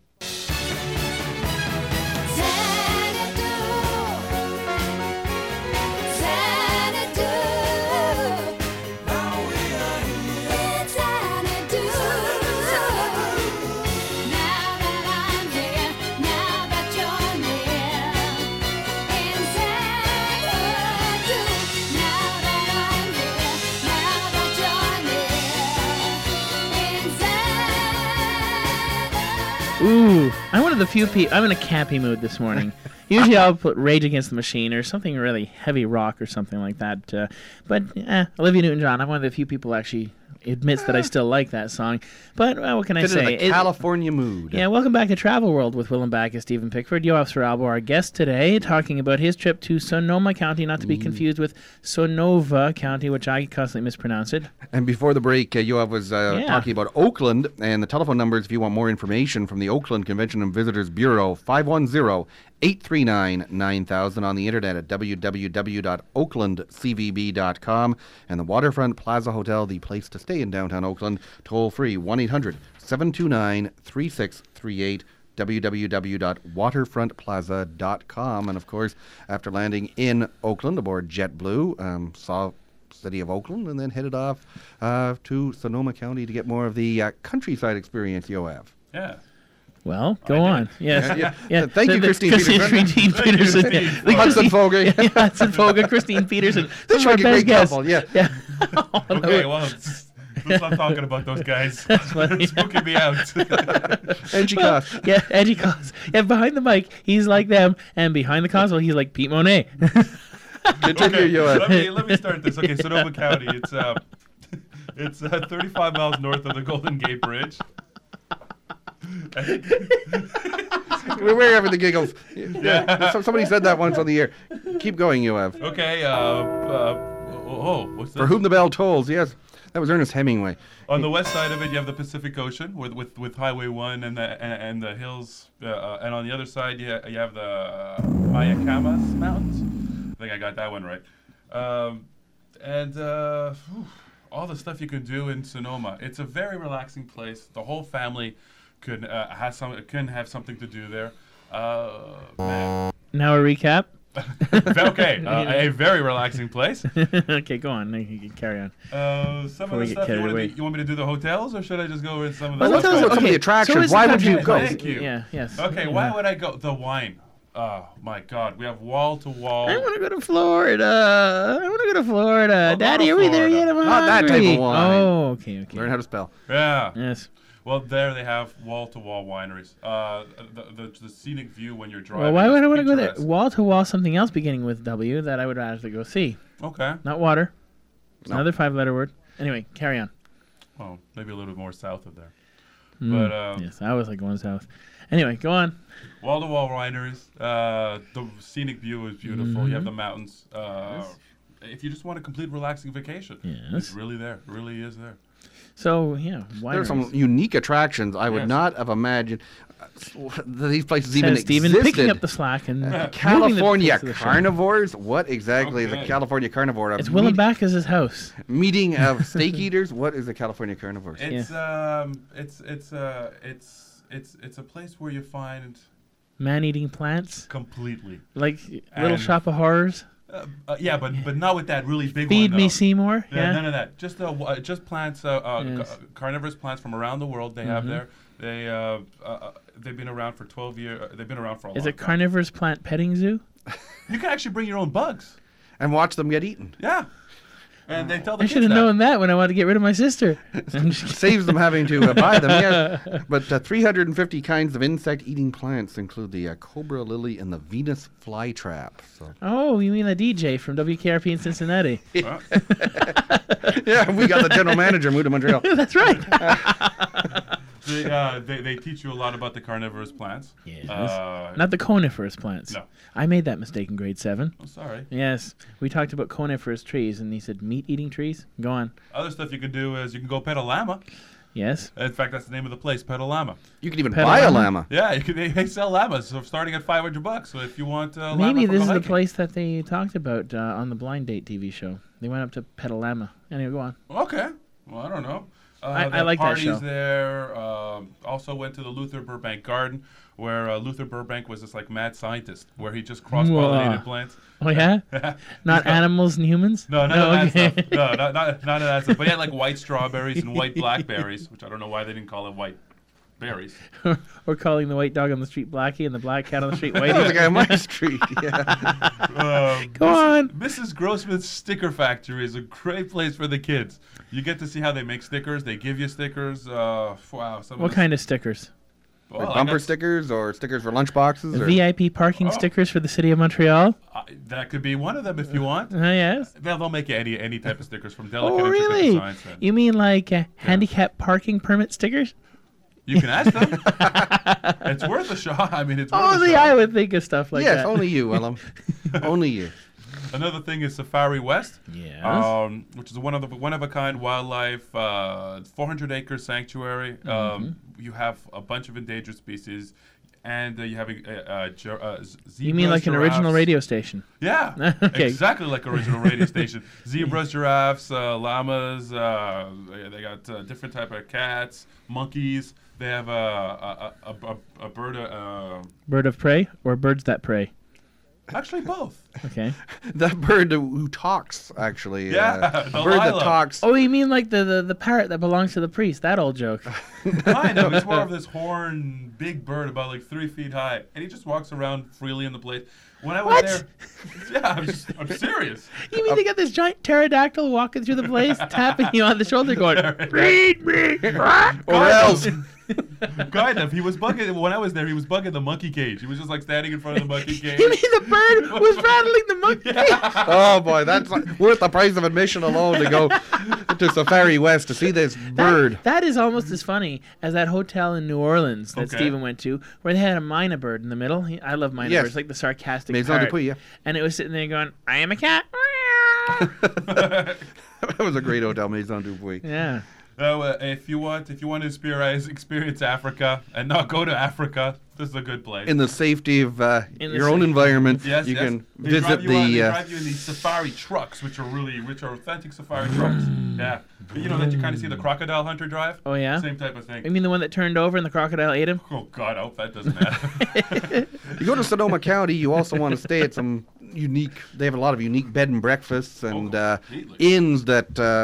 Ooh, I'm one of the few people. I'm in a campy mood this morning. Usually I'll put Rage Against the Machine or something really heavy rock or something like that. Uh, but eh, Olivia Newton-John, I'm one of the few people actually admits that I still like that song. But well, what can I Fit in say? a California mood. Yeah, welcome back to Travel World with Willem Back and Stephen Pickford. Yoav Saralbo, our guest today, talking about his trip to Sonoma County, not to be confused with Sonova County, which I constantly mispronounce it. And before the break, uh, Yoav was uh, Yeah. talking about Oakland, and the telephone numbers if you want more information from the Oakland Convention and Visitors Bureau, five one zero, eight three nine, nine thousand, on the internet at w w w dot oakland c v b dot com, and the Waterfront Plaza Hotel, the place to stay in downtown Oakland, toll free one eight hundred, seven two nine, three six three eight, w w w dot waterfront plaza dot com. And of course, after landing in Oakland aboard JetBlue, um, saw city of Oakland and then headed off uh, to Sonoma County to get more of the uh, countryside experience, Yoav. Yeah. Well, go on. Yes. Yeah, yeah. Yeah. Thank So you, the- Christine Christine, Peterson. Christine Thank you, Peterson. Christine. Yeah, the Hudson Christine- Fogarty. Yeah, Hudson Fogarty, Christine Peterson. This Some would of be our a great best couple, guests. yeah. Yeah. Okay, well, let's let's stop talking about those guys. That's funny. It's booking me out. Angie Well, Coss. Yeah, Angie Coss. Yeah, behind the mic, he's like them, and behind the console, he's like Pete Monet. Continue, Okay, Yoav. let me let me start this. Okay, Sonoma County. It's uh, it's uh, thirty-five miles north of the Golden Gate Bridge. We're wherever the giggles. Yeah. Yeah. Some- Somebody said that once on the air. Keep going, Yoav. Okay. Uh, uh, oh, what's that? For whom the bell tolls, yes. That was Ernest Hemingway. On the west side of it, you have the Pacific Ocean with with, with Highway One and the and, and the hills, uh, uh, and on the other side, you, ha- you have the uh, Ayacamas Mountains. I think I got that one right. Um, and uh, whew, all the stuff you can do in Sonoma. It's a very relaxing place. The whole family could uh, has some can have something to do there. Uh, man. Now a recap. Okay, uh, a very relaxing place. Okay, go on. You can carry on. Uh, some Before of we the get stuff you carried want, away. to you want me to do the hotels, or should I just go over some of the? Well, let's stuff? talk about some of the attractions. is Why the would you country- go? Thank you. Yeah, yes. Okay, Yeah. why would I go? The wine. Oh my God, we have wall to wall. I want to go to Florida. I want to go to Florida. I'll go Daddy, to are we there Florida. yet? I'm Not that type hungry. of wine. Oh, okay, okay. Learn how to spell. Yeah. Yes. Well, there they have wall to wall wineries. Uh, the, the the scenic view when you're driving. Well, why would I is want to go there? picturesque. Wall to wall, something else beginning with W that I would rather go see. Okay. Not water. It's No. another five-letter word. Anyway, carry on. Well, maybe a little bit more south of there. Mm, But uh, yes, I was like going south. Anyway, go on. wall to wall wineries. Uh, the scenic view is beautiful. You have Mhm. the mountains. Uh, If you just want a complete relaxing vacation, Yes. it's really there. It really is there. So yeah, There are some wineries. unique attractions I would Yes. not have imagined uh, that these places Says even Stephen, existed. picking up the slack and moving the California pace of the show. carnivores? What exactly is a Okay. California carnivore? A It's Willem meet- Backus' house. meeting of steak eaters? What is a California carnivore? It's um, it's it's uh, it's it's it's a place where you find Man-eating plants. completely. Like Little And- Shop of Horrors. Uh, uh, yeah, but but not with that really big Feed one. Me though. Seymour. Yeah, Yeah. none of that. Just uh, uh, just plants, uh, uh, Yes. ca- carnivorous plants from around the world. They have Mhm. there. They uh, uh, they've been around for twelve years. Uh, they've been around for a Is long it Carnivorous Plant Petting Zoo? You can actually bring your own bugs. And watch them get eaten. Yeah. And they tell the I kids should have that. known that when I wanted to get rid of my sister. Saves them having to uh, buy them, yeah. But uh, three hundred fifty kinds of insect-eating plants include the uh, cobra lily and the Venus flytrap. So. Oh, you mean the D J from W K R P in Cincinnati? Yeah, we got the general manager moved to Montreal. That's right. They, uh, they, they teach you a lot about the carnivorous plants. Yes. Uh, Not the coniferous plants. No. I made that mistake in grade seven. Oh, sorry. Yes. We talked about coniferous trees, and he said meat-eating trees. Go on. Other stuff you can do is you can go pet a llama. Yes. In fact, that's the name of the place, Pet a Llama. You can even Pet a buy a llama? llama. Yeah, you can, they, they sell llamas, so starting at five hundred bucks. So if you want a llama Maybe for this is go the hiking. place that they talked about uh, on the Blind Date T V show. They went up to pet a llama. Anyway, go on. Okay. Well, I don't know. Uh, I- I they have like that parties show. there. Um, also went to the Luther Burbank Garden, where uh, Luther Burbank was this like mad scientist, where he just cross-pollinated Whoa. plants. Oh, yeah? Not animals and humans? No, none No, of okay. that stuff. No, not, not, none of that stuff. But he had like white strawberries and white blackberries, which I don't know why they didn't call it white berries. Or calling the white dog on the street Blackie and the black cat on the street Whitey. The guy on my street, yeah. Um, Go Missus on. Missus Grossman's Sticker Factory is a great place for the kids. You get to see how they make stickers. They give you stickers. Uh, wow. Some What of kind of stickers? Well, Like I bumper got- stickers or stickers for lunch boxes? Or? V I P parking Oh. stickers for the city of Montreal? Uh, that could be one of them if you want. Uh, yes. They'll, they'll make you any any type of stickers from delicate Oh, intricate really? designs. And You mean like uh, handicap parking permit stickers? you can ask them. It's worth a shot. I mean, it's worth a Only shot. I would think of stuff like yes, that. only you, Willem. Only you. Another thing is Safari West, Yes. um, which is one of the one of a kind wildlife, uh, four hundred acre sanctuary. Um, Mm-hmm. You have a bunch of endangered species, and uh, you have a, a, a, ger- uh, z- zebras, You mean like an original giraffes. radio station? Yeah, Okay. exactly like original radio station. Zebras, giraffes, uh, llamas. Uh, they, they got uh, different type of cats, monkeys. They have a a, a, a, a bird. Uh, Bird of prey or birds that prey? actually, both. Okay. That bird who talks, actually. Yeah, uh, a the bird that lilac. talks. Oh, you mean like the, the, the parrot that belongs to the priest? That old joke. Kind of. It's more of this horn, big bird, about like three feet high, and he just walks around freely in the place. When I was What? there, yeah, I'm, just, I'm serious. You mean they got this giant pterodactyl walking through the place, tapping you on the shoulder, going, "Feed me!" Or else. Kind of. He was bugging when I was there. He was bugging the monkey cage. He was just like standing in front of the monkey cage. You mean the bird was rattling the monkey? Oh, boy, that's like worth the price of admission alone to go to Safari West to see this bird. That, that is almost as funny as that hotel in New Orleans that Okay. Stephen went to, where they had a myna bird in the middle. He- I love myna Yes. birds, like the sarcastic Maison parrot. Dupuis, yeah. And it was sitting there going, "I am a cat." That was a great hotel, Maison Dupuis. Yeah. So, uh, if you want, if you want to experience, experience Africa and not go to Africa, this is a good place. In the safety of uh, In the your own sa- environment, Yes, you yes. can They visit drive you on- the. they Uh, drive you in these safari trucks, which are really, which are authentic safari trucks. Yeah, but you know that you kind of see the crocodile hunter drive. Oh, yeah? Same type of thing. You mean the one that turned over and the crocodile ate him? Oh God, I hope that doesn't happen. you go to Sonoma County, you also want to stay at some unique. They have a lot of unique bed and breakfasts and Oh, uh, completely. inns that uh,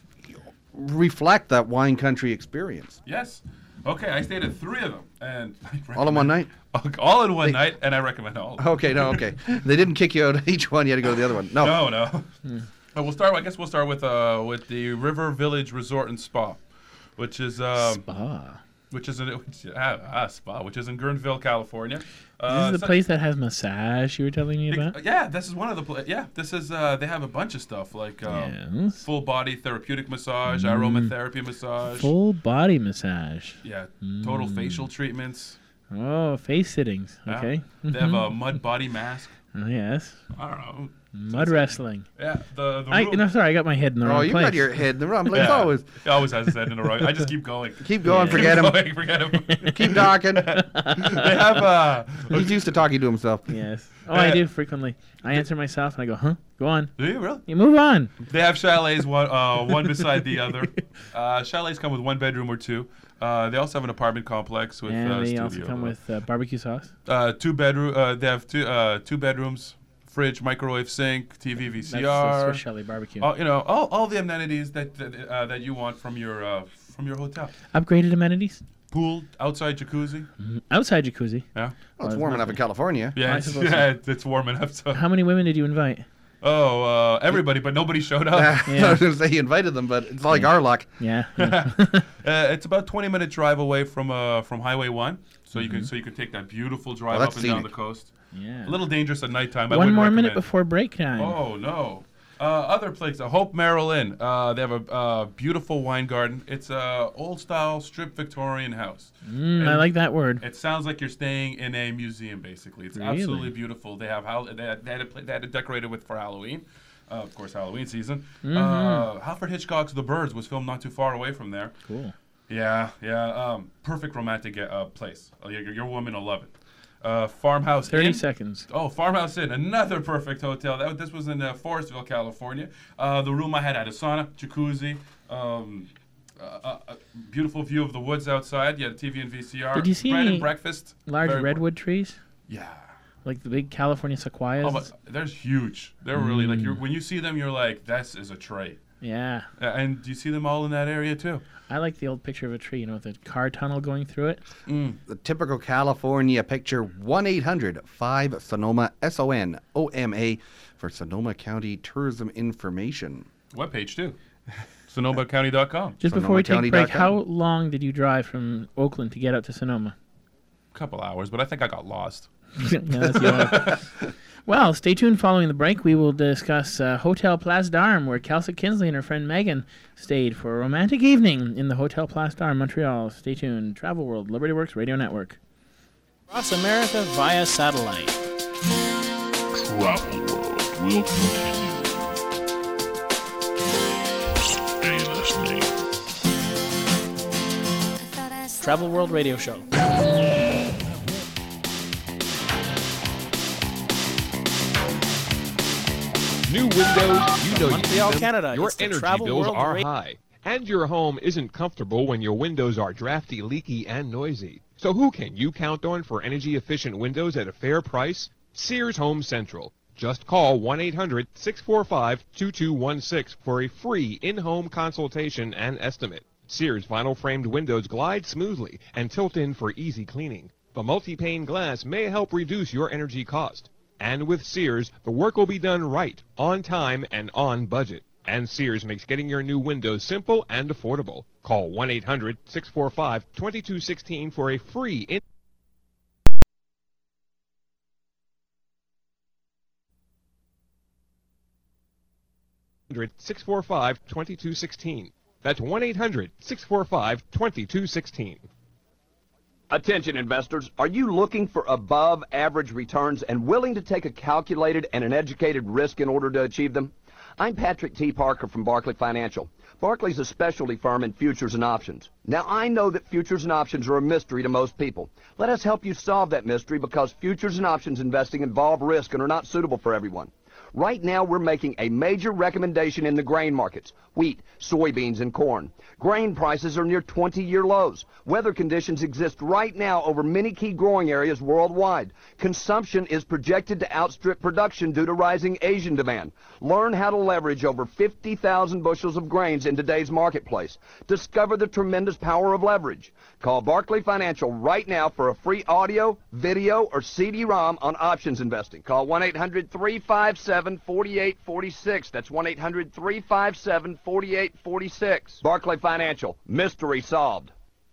reflect that wine country experience. Yes. Okay, I stayed at three of them, and I All in one night. recommend- all in one night, and I recommend all. Of them. Okay, no, okay. They didn't kick you out of each one. You had to go to the other one. No. No, no. But we'll start. I guess we'll start with uh with the River Village Resort and Spa, which is um, Spa. which is in which, ah, ah, spa, which is in Guerneville, California. This Uh, is the so- place that has massage you were telling me about? Yeah, this is one of the pla- yeah. This is uh, they have a bunch of stuff like um, Yes. full body therapeutic massage, Mm. aromatherapy massage. Full body massage. Yeah, total Mm. facial treatments. Oh, face sittings. Yeah. Okay. They have a Mhm. mud body mask. Oh, yes. I don't know. Mud wrestling. Yeah, the, the I, room- no, sorry, I got my head in the Oh, wrong you place. got your head in the wrong place Yeah. always. He always has his head in the wrong. I just keep going. Keep going, Keep forget him. going, forget him. Keep talking. They have uh He's used to talking to himself. Yes. Oh, I do frequently. I answer myself and I go, huh? Go on. Do you really? You move on. They have chalets, one uh, one beside the other. Uh, chalets come with one bedroom or two. Uh, they also have an apartment complex with And uh, they studio. also come with uh, barbecue sauce. uh, two bedroom. Uh, they have two uh, two bedrooms, fridge, microwave, sink, T V, V C That's R. the Swiss Chalet barbecue. All, you know, all, all the amenities that that, uh, that you want from your uh, from your hotel. Upgraded amenities? Pool, outside jacuzzi. Mm, outside jacuzzi. Yeah. Well, it's warm enough in California. Yeah, I it's, suppose so. yeah, it's warm enough. So. How many women did you invite? Oh, uh, everybody, but nobody showed up. I was going to say you invited them, but it's like our luck. Yeah. yeah. uh, it's about twenty minute drive away from uh, from Highway One, so you Mm-hmm. can so you can take that beautiful drive Well, up that's and down scenic. the coast. Yeah. A little dangerous at nighttime. I One wouldn't more minute recommend. before break time. Oh no. Uh, other places, Hope Merrill Inn. Uh, they have a uh, beautiful wine garden. It's a old style strip Victorian house. Mm, And I like that word. It sounds like you're staying in a museum, basically. It's Really? absolutely beautiful. They have how they had, they had, it, pla- they had it decorated with for Halloween. Uh, of course, Halloween season. Mhm. Uh, Alfred Hitchcock's The Birds was filmed not too far away from there. Cool. Yeah, yeah. Um, perfect romantic uh, place. Uh, your, your woman will love it. Uh, Farmhouse thirty Inn. seconds. Oh, Farmhouse Inn, another perfect hotel. That, this was in uh, Forestville, California. Uh, the room I had had a sauna, jacuzzi, um, uh, a, a beautiful view of the woods outside. You had a T V and V C R. Did you see bread any and breakfast? large Very- redwood trees? Yeah. Like the big California sequoias? Oh, but they're huge. They're really like Mm. you're, when you see them, you're like, this is a tray. Yeah. Uh, and do you see them all in that area too? I like the old picture of a tree, you know, with the car tunnel going through it. Mm. The typical California picture, one eight hundred five Sonoma, S O N O M A, for Sonoma County tourism information. Webpage too. Sonoma County dot com. Just before we take a break, how long did you drive from Oakland to get out to Sonoma? A couple hours, but I think I got lost. Yeah, that's your Well, stay tuned. Following the break, we will discuss uh, Hotel Place d'Armes, where Kelsey Kinsley and her friend Megan stayed for a romantic evening in the Hotel Place d'Armes, Montreal. Stay tuned. Travel World, Liberty Works Radio Network. Across America via satellite. Travel World will continue. Stay listening. Travel World Radio Show. New windows, you know Montreal, you need them. Canada. Your It's the energy Travel bills World are Ra- high, and your home isn't comfortable when your windows are drafty, leaky, and noisy. So who can you count on for energy-efficient windows at a fair price? Sears Home Central. Just call one eight hundred six four five two two one six for a free in-home consultation and estimate. Sears vinyl framed windows glide smoothly and tilt in for easy cleaning. The multi-pane glass may help reduce your energy cost. And with Sears, the work will be done right, on time, and on budget. And Sears makes getting your new windows simple and affordable. Call one eight hundred six four five two two one six for a free in- six four five two two one six. That's one eight hundred six four five two two one six. Attention investors, are you looking for above average returns and willing to take a calculated and an educated risk in order to achieve them? I'm Patrick T. Parker from Barclay Financial. Barclay's a specialty firm in futures and options. Now I know that futures and options are a mystery to most people. Let us help you solve that mystery because futures and options investing involve risk and are not suitable for everyone. Right now, we're making a major recommendation in the grain markets: wheat, soybeans, and corn. Grain prices are near twenty-year lows. Weather conditions exist right now over many key growing areas worldwide. Consumption is projected to outstrip production due to rising Asian demand. Learn how to leverage over fifty thousand bushels of grains in today's marketplace. Discover the tremendous power of leverage. Call Barclay Financial right now for a free audio, video, or C D ROM on options investing. Call one eight hundred three five seven four eight four six. That's one eight hundred three five seven four eight four six. Barclay Financial. Mystery solved.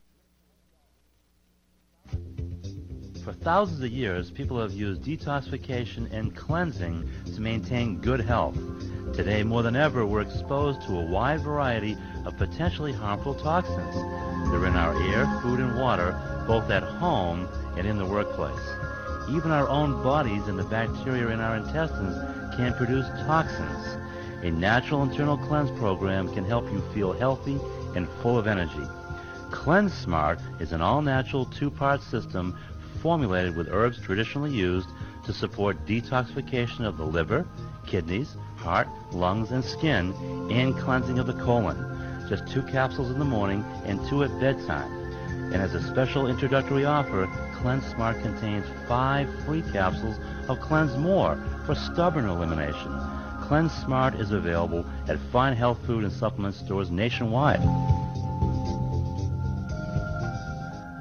For thousands of years, people have used detoxification and cleansing to maintain good health. Today, more than ever, we're exposed to a wide variety of potentially harmful toxins. They're in our air, food, and water, both at home and in the workplace. Even our own bodies and the bacteria in our intestines can produce toxins. A natural internal cleanse program can help you feel healthy and full of energy. Cleanse Smart is an all-natural two-part system formulated with herbs traditionally used to support detoxification of the liver, kidneys, heart, lungs, and skin, and cleansing of the colon. Just two capsules in the morning and two at bedtime. And as a special introductory offer, Cleanse Smart contains five free capsules of Cleanse More for stubborn elimination. Cleanse Smart is available at fine health food and supplement stores nationwide.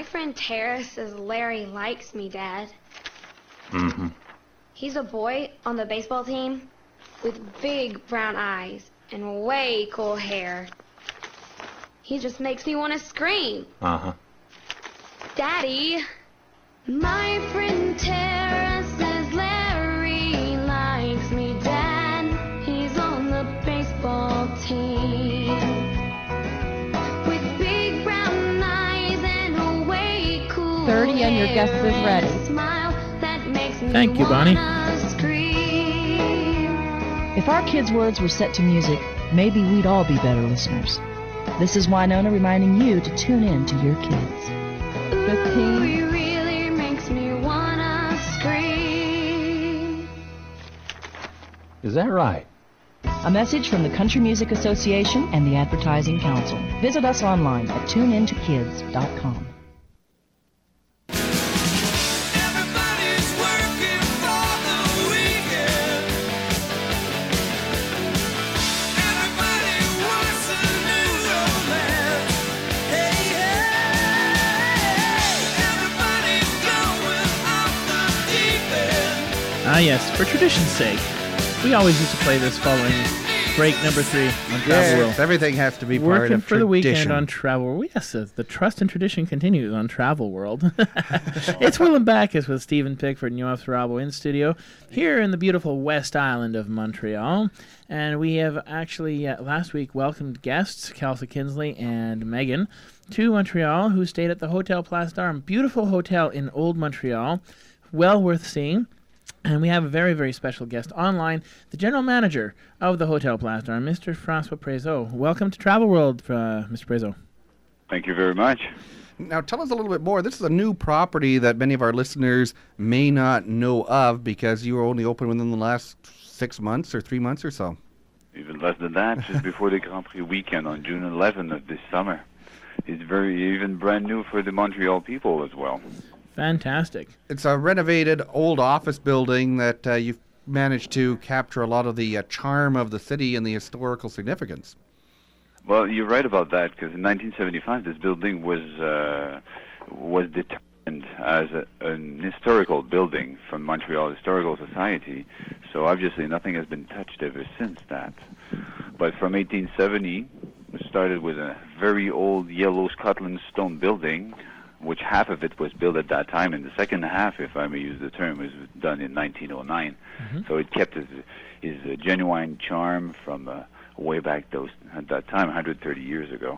My friend Tara says Larry likes me, Dad. Mm-hmm. He's a boy on the baseball team with big brown eyes and way cool hair. He just makes me want to scream. Uh-huh. Daddy, my friend Tara says Larry likes me, Dad. He's on the baseball team with big brown eyes and a way cool thirty and your guest is ready. smile that makes me Thank you, Bonnie. wanna scream. If our kids' words were set to music, maybe we'd all be better listeners. This is Winona reminding you to tune in to your kids. The team. He really makes me wanna scream. Is that right? A message from the Country Music Association and the Advertising Council. Visit us online at tune in to kids dot com. Ah, yes, for tradition's sake. We always used to play this following break number three on Travel World. Yes, everything has to be part Working of for the weekend tradition. on Travel World. Yes, uh, the trust and tradition continues on Travel World. It's Willem Backus with Stephen Pickford and Yoav Sarabo in studio here in the beautiful West Island of Montreal. And we have actually uh, last week welcomed guests, Kelsey Kinsley and Megan, to Montreal, who stayed at the Hotel Place d'Armes. Beautiful hotel in Old Montreal. Well worth seeing. And we have a very, very special guest online, the general manager of the Hotel Place d'Armes, Mister Francois Prézeau. Welcome to Travel World, uh, Mister Prézeau. Thank you very much. Now, tell us a little bit more. This is a new property that many of our listeners may not know of because you were only open within the last six months or three months or so. Even less than that, just before the Grand Prix weekend on June eleventh of this summer. It's very even brand new for the Montreal people as well. Fantastic. It's a renovated old office building that uh, you've managed to capture a lot of the uh, charm of the city and the historical significance. Well, you're right about that, because in nineteen seventy-five this building was uh, was determined as a, an historical building from Montreal Historical Society. So obviously nothing has been touched ever since that. But from eighteen seventy, it started with a very old yellow Scotland stone building, which half of it was built at that time, and the second half, if I may use the term, was done in nineteen oh nine. Mm-hmm. So it kept its, its uh, genuine charm from uh, way back those at that time, one hundred thirty years ago.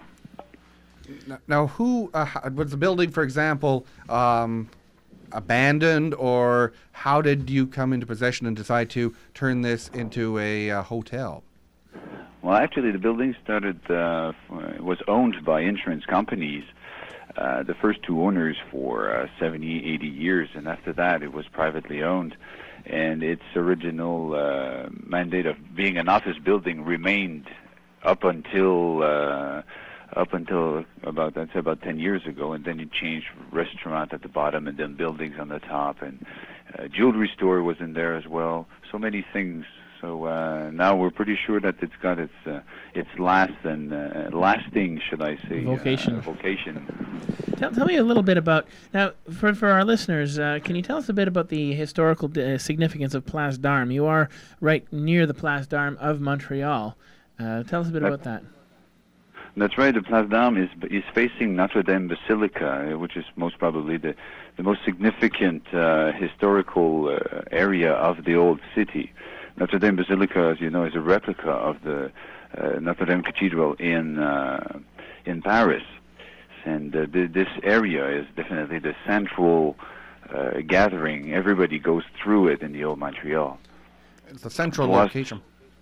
Now, now who uh, was the building, for example, um, abandoned, or how did you come into possession and decide to turn this into a uh, hotel? Well, actually, the building started uh, was owned by insurance companies. Uh, the first two owners for uh, seventy, eighty years, and after that it was privately owned. And its original uh, mandate of being an office building remained up until uh, up until about I'd say about ten years ago, and then it changed restaurant at the bottom, and then buildings on the top, and uh, jewelry store was in there as well. So many things. So uh, now we're pretty sure that it's got its uh, its last and uh, lasting, should I say, Vocation. Uh, vocation. Tell, tell me a little bit about, now, for, for our listeners, uh, can you tell us a bit about the historical uh, significance of Place d'Armes? You are right near the Place d'Armes of Montreal. Uh, tell us a bit That- about that. That's right. The Place d'Armes is is facing Notre Dame Basilica, uh, which is most probably the the most significant uh, historical uh, area of the old city. Notre Dame Basilica, as you know, is a replica of the uh, Notre Dame Cathedral in uh, in Paris, and uh, th- this area is definitely the central uh, gathering. Everybody goes through it in the old Montreal. It's a central Plus- location.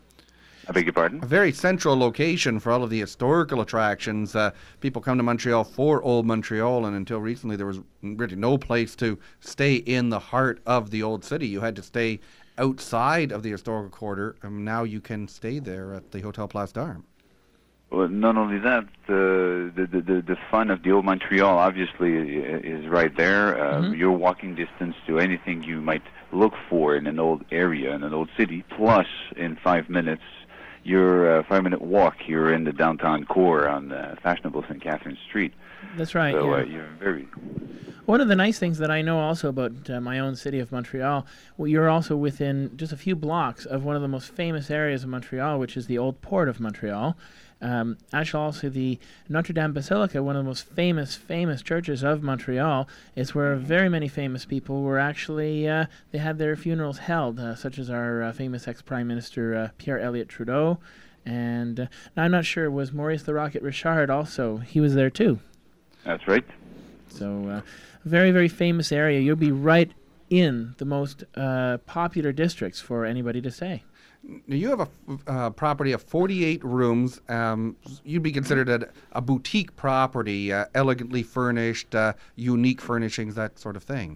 I beg your pardon? A very central location for all of the historical attractions. Uh, people come to Montreal for Old Montreal, and until recently there was really no place to stay in the heart of the old city. You had to stay outside of the historical quarter, and now you can stay there at the Hotel Place d'Armes. Well, not only that, the, the the the fun of the old Montreal obviously i- is right there. Uh, Mm-hmm. Your walking distance to anything you might look for in an old area, in an old city. Plus, in five minutes, you're a five-minute walk. You're in the downtown core on uh, fashionable Saint Catherine Street. That's right. So yeah. uh, you're very... One of the nice things that I know also about uh, my own city of Montreal, well, you're also within just a few blocks of one of the most famous areas of Montreal, which is the Old Port of Montreal. Um, actually, also the Notre Dame Basilica, one of the most famous, famous churches of Montreal, is where very many famous people were actually, uh, they had their funerals held, uh, such as our uh, famous ex-Prime Minister uh, Pierre Elliott Trudeau. And uh, now I'm not sure, was Maurice the Rocket Richard also? He was there too. That's right. So, uh, very, very famous area. You'll be right in the most uh, popular districts for anybody to say. You have a uh, property of forty-eight rooms. Um, you'd be considered a, a boutique property, uh, elegantly furnished, uh, unique furnishings, that sort of thing.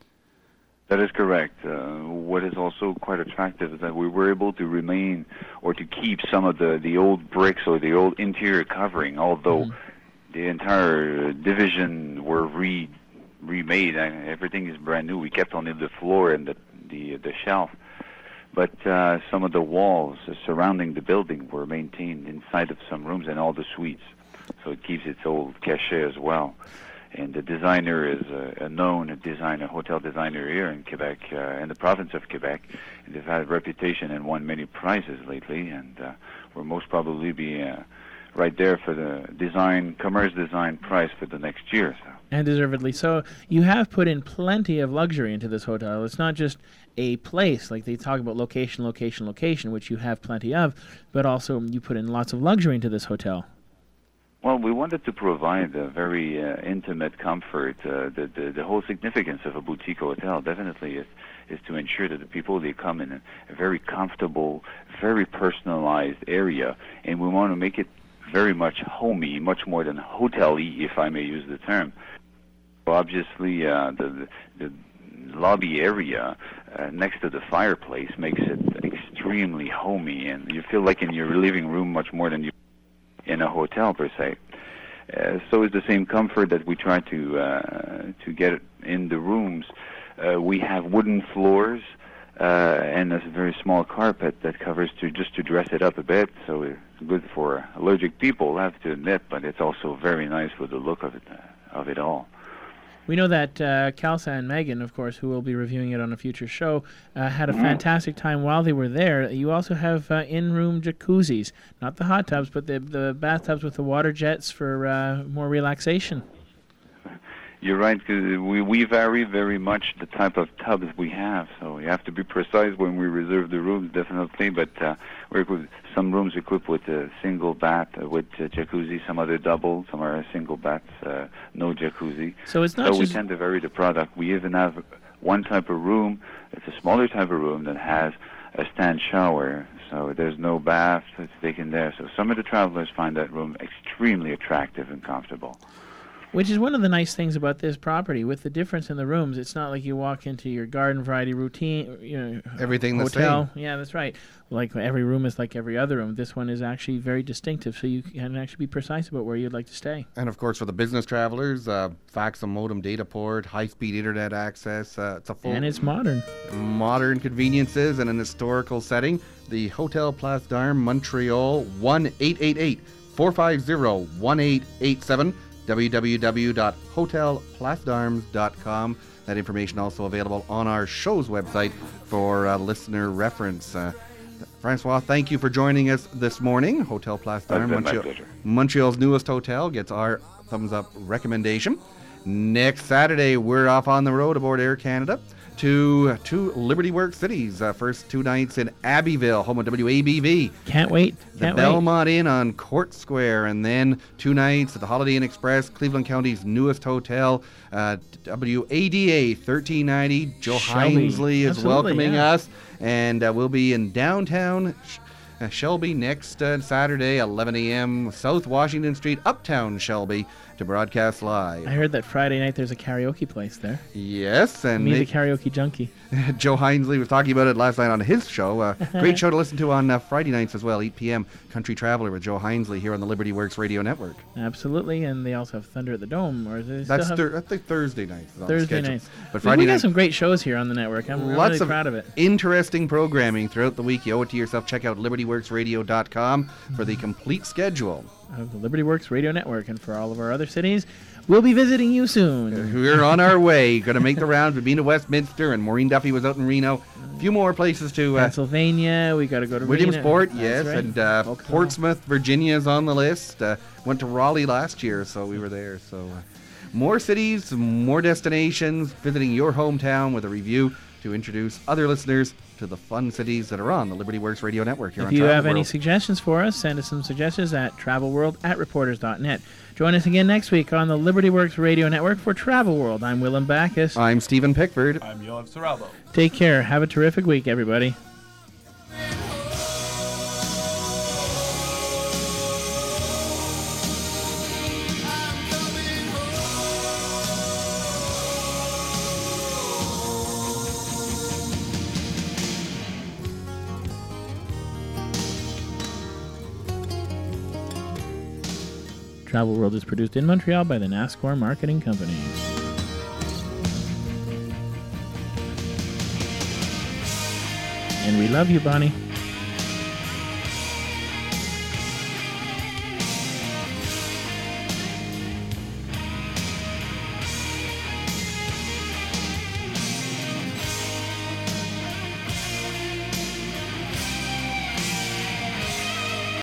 That is correct. Uh, what is also quite attractive is that we were able to remain or to keep some of the, the old bricks or the old interior covering, although mm. the entire division were re remade. And everything is brand new. We kept only the floor and the the, the shelf. But uh, some of the walls surrounding the building were maintained inside of some rooms and all the suites. So it keeps its old cachet as well. And the designer is a, a known designer, hotel designer here in Quebec, uh, in the province of Quebec. And they've had a reputation and won many prizes lately. And uh, will most probably be uh, right there for the design, commerce design prize for the next year. So. And deservedly so. You have put in plenty of luxury into this hotel. It's not just a place, like they talk about location, location, location, which you have plenty of, but also you put in lots of luxury into this hotel. Well, we wanted to provide a very uh, intimate comfort. Uh, the, the the whole significance of a boutique hotel definitely is is to ensure that the people, they come in a, a very comfortable, very personalized area, and we want to make it very much homey, much more than hotel-y, if I may use the term. So obviously, uh, the, the lobby area uh, next to the fireplace makes it extremely homey, and you feel like in your living room much more than you in a hotel per se. Uh, so it's the same comfort that we try to uh, to get in the rooms. Uh, we have wooden floors uh, and a very small carpet that covers to just to dress it up a bit. So it's good for allergic people, I have to admit, but it's also very nice for the look of it uh, of it all. We know that uh, Kelsa and Megan, of course, who will be reviewing it on a future show, uh, had a fantastic time while they were there. You also have uh, in-room jacuzzis, not the hot tubs, but the the bathtubs with the water jets for uh, more relaxation. You're right, 'cause we, we vary very much the type of tubs we have, so you have to be precise when we reserve the rooms, definitely, but uh, we're equipped, some rooms equipped with a single bath uh, with uh, jacuzzi, some other double, some are single baths, uh, no jacuzzi. So it's not So we just... tend to vary the product. We even have one type of room, it's a smaller type of room that has a stand shower, so there's no bath, it's taken there. So some of the travelers find that room extremely attractive and comfortable. Which is one of the nice things about this property. With the difference in the rooms, it's not like you walk into your garden variety routine, you know, everything hotel. the same. Yeah, that's right. Like every room is like every other room. This one is actually very distinctive, so you can actually be precise about where you'd like to stay. And of course, for the business travelers, uh, fax and modem data port, high-speed internet access. Uh, it's a full and it's modern. Modern conveniences in an historical setting. The Hotel Place d'Armes, Montreal, one eight eight eight, four five zero, one eight eight seven. w w w dot hotel place d'armes dot com. That information also available on our show's website for uh, listener reference. Uh, Francois, thank you for joining us this morning. Hotel Place d'Armes, Montreal, Montreal's newest hotel, gets our thumbs up recommendation. Next Saturday, we're off on the road aboard Air Canada to two Liberty Works cities. Uh, first two nights in Abbeville, home of W A B V. Can't wait. The Can't Belmont wait. Inn on Court Square, and then two nights at the Holiday Inn Express, Cleveland County's newest hotel, uh, W A D A thirteen ninety. Joe Shelby. Hinesley is Absolutely, welcoming yeah. us, and uh, we'll be in downtown Sh- uh, Shelby next uh, Saturday, eleven a.m. South Washington Street, Uptown Shelby, to broadcast live. I heard that Friday night there's a karaoke place there. Yes, and Me, they, the karaoke junkie. Joe Hinesley was talking about it last night on his show. Uh, great show to listen to on uh, Friday nights as well, eight p.m. Country Traveler with Joe Hinesley here on the Liberty Works Radio Network. Absolutely, and they also have Thunder at the Dome. Or do they That's still thir- have... I think Thursday nights. is on the Thursday schedule. nights. But We- Friday we night, got some great shows here on the network. I'm, I'm lots really of proud of it. interesting programming throughout the week. You owe it to yourself. Check out liberty works radio dot com for the complete schedule. Of the Liberty Works Radio Network, and for all of our other cities, we'll be visiting you soon. We're on our way. Going to make the rounds. We've been to Westminster, and Maureen Duffy was out in Reno. A few more places to... Uh, Pennsylvania, we got to go to Williamsport, Reno. yes, That's right. and uh, Portsmouth, Virginia is on the list. Uh, went to Raleigh last year, so we were there. So uh, more cities, more destinations, visiting your hometown with a review to introduce other listeners to the fun cities that are on the Liberty Works Radio Network here If on you Travel have any World. suggestions for us, send us some suggestions at travelworld at reporters dot net. Join us again next week on the Liberty Works Radio Network for Travel World. I'm Willem Backus. I'm Stephen Pickford. I'm Yoav Saralbo. Take care. Have a terrific week, everybody. Travel World is produced in Montreal by the NASCAR Marketing Company. And we love you, Bonnie.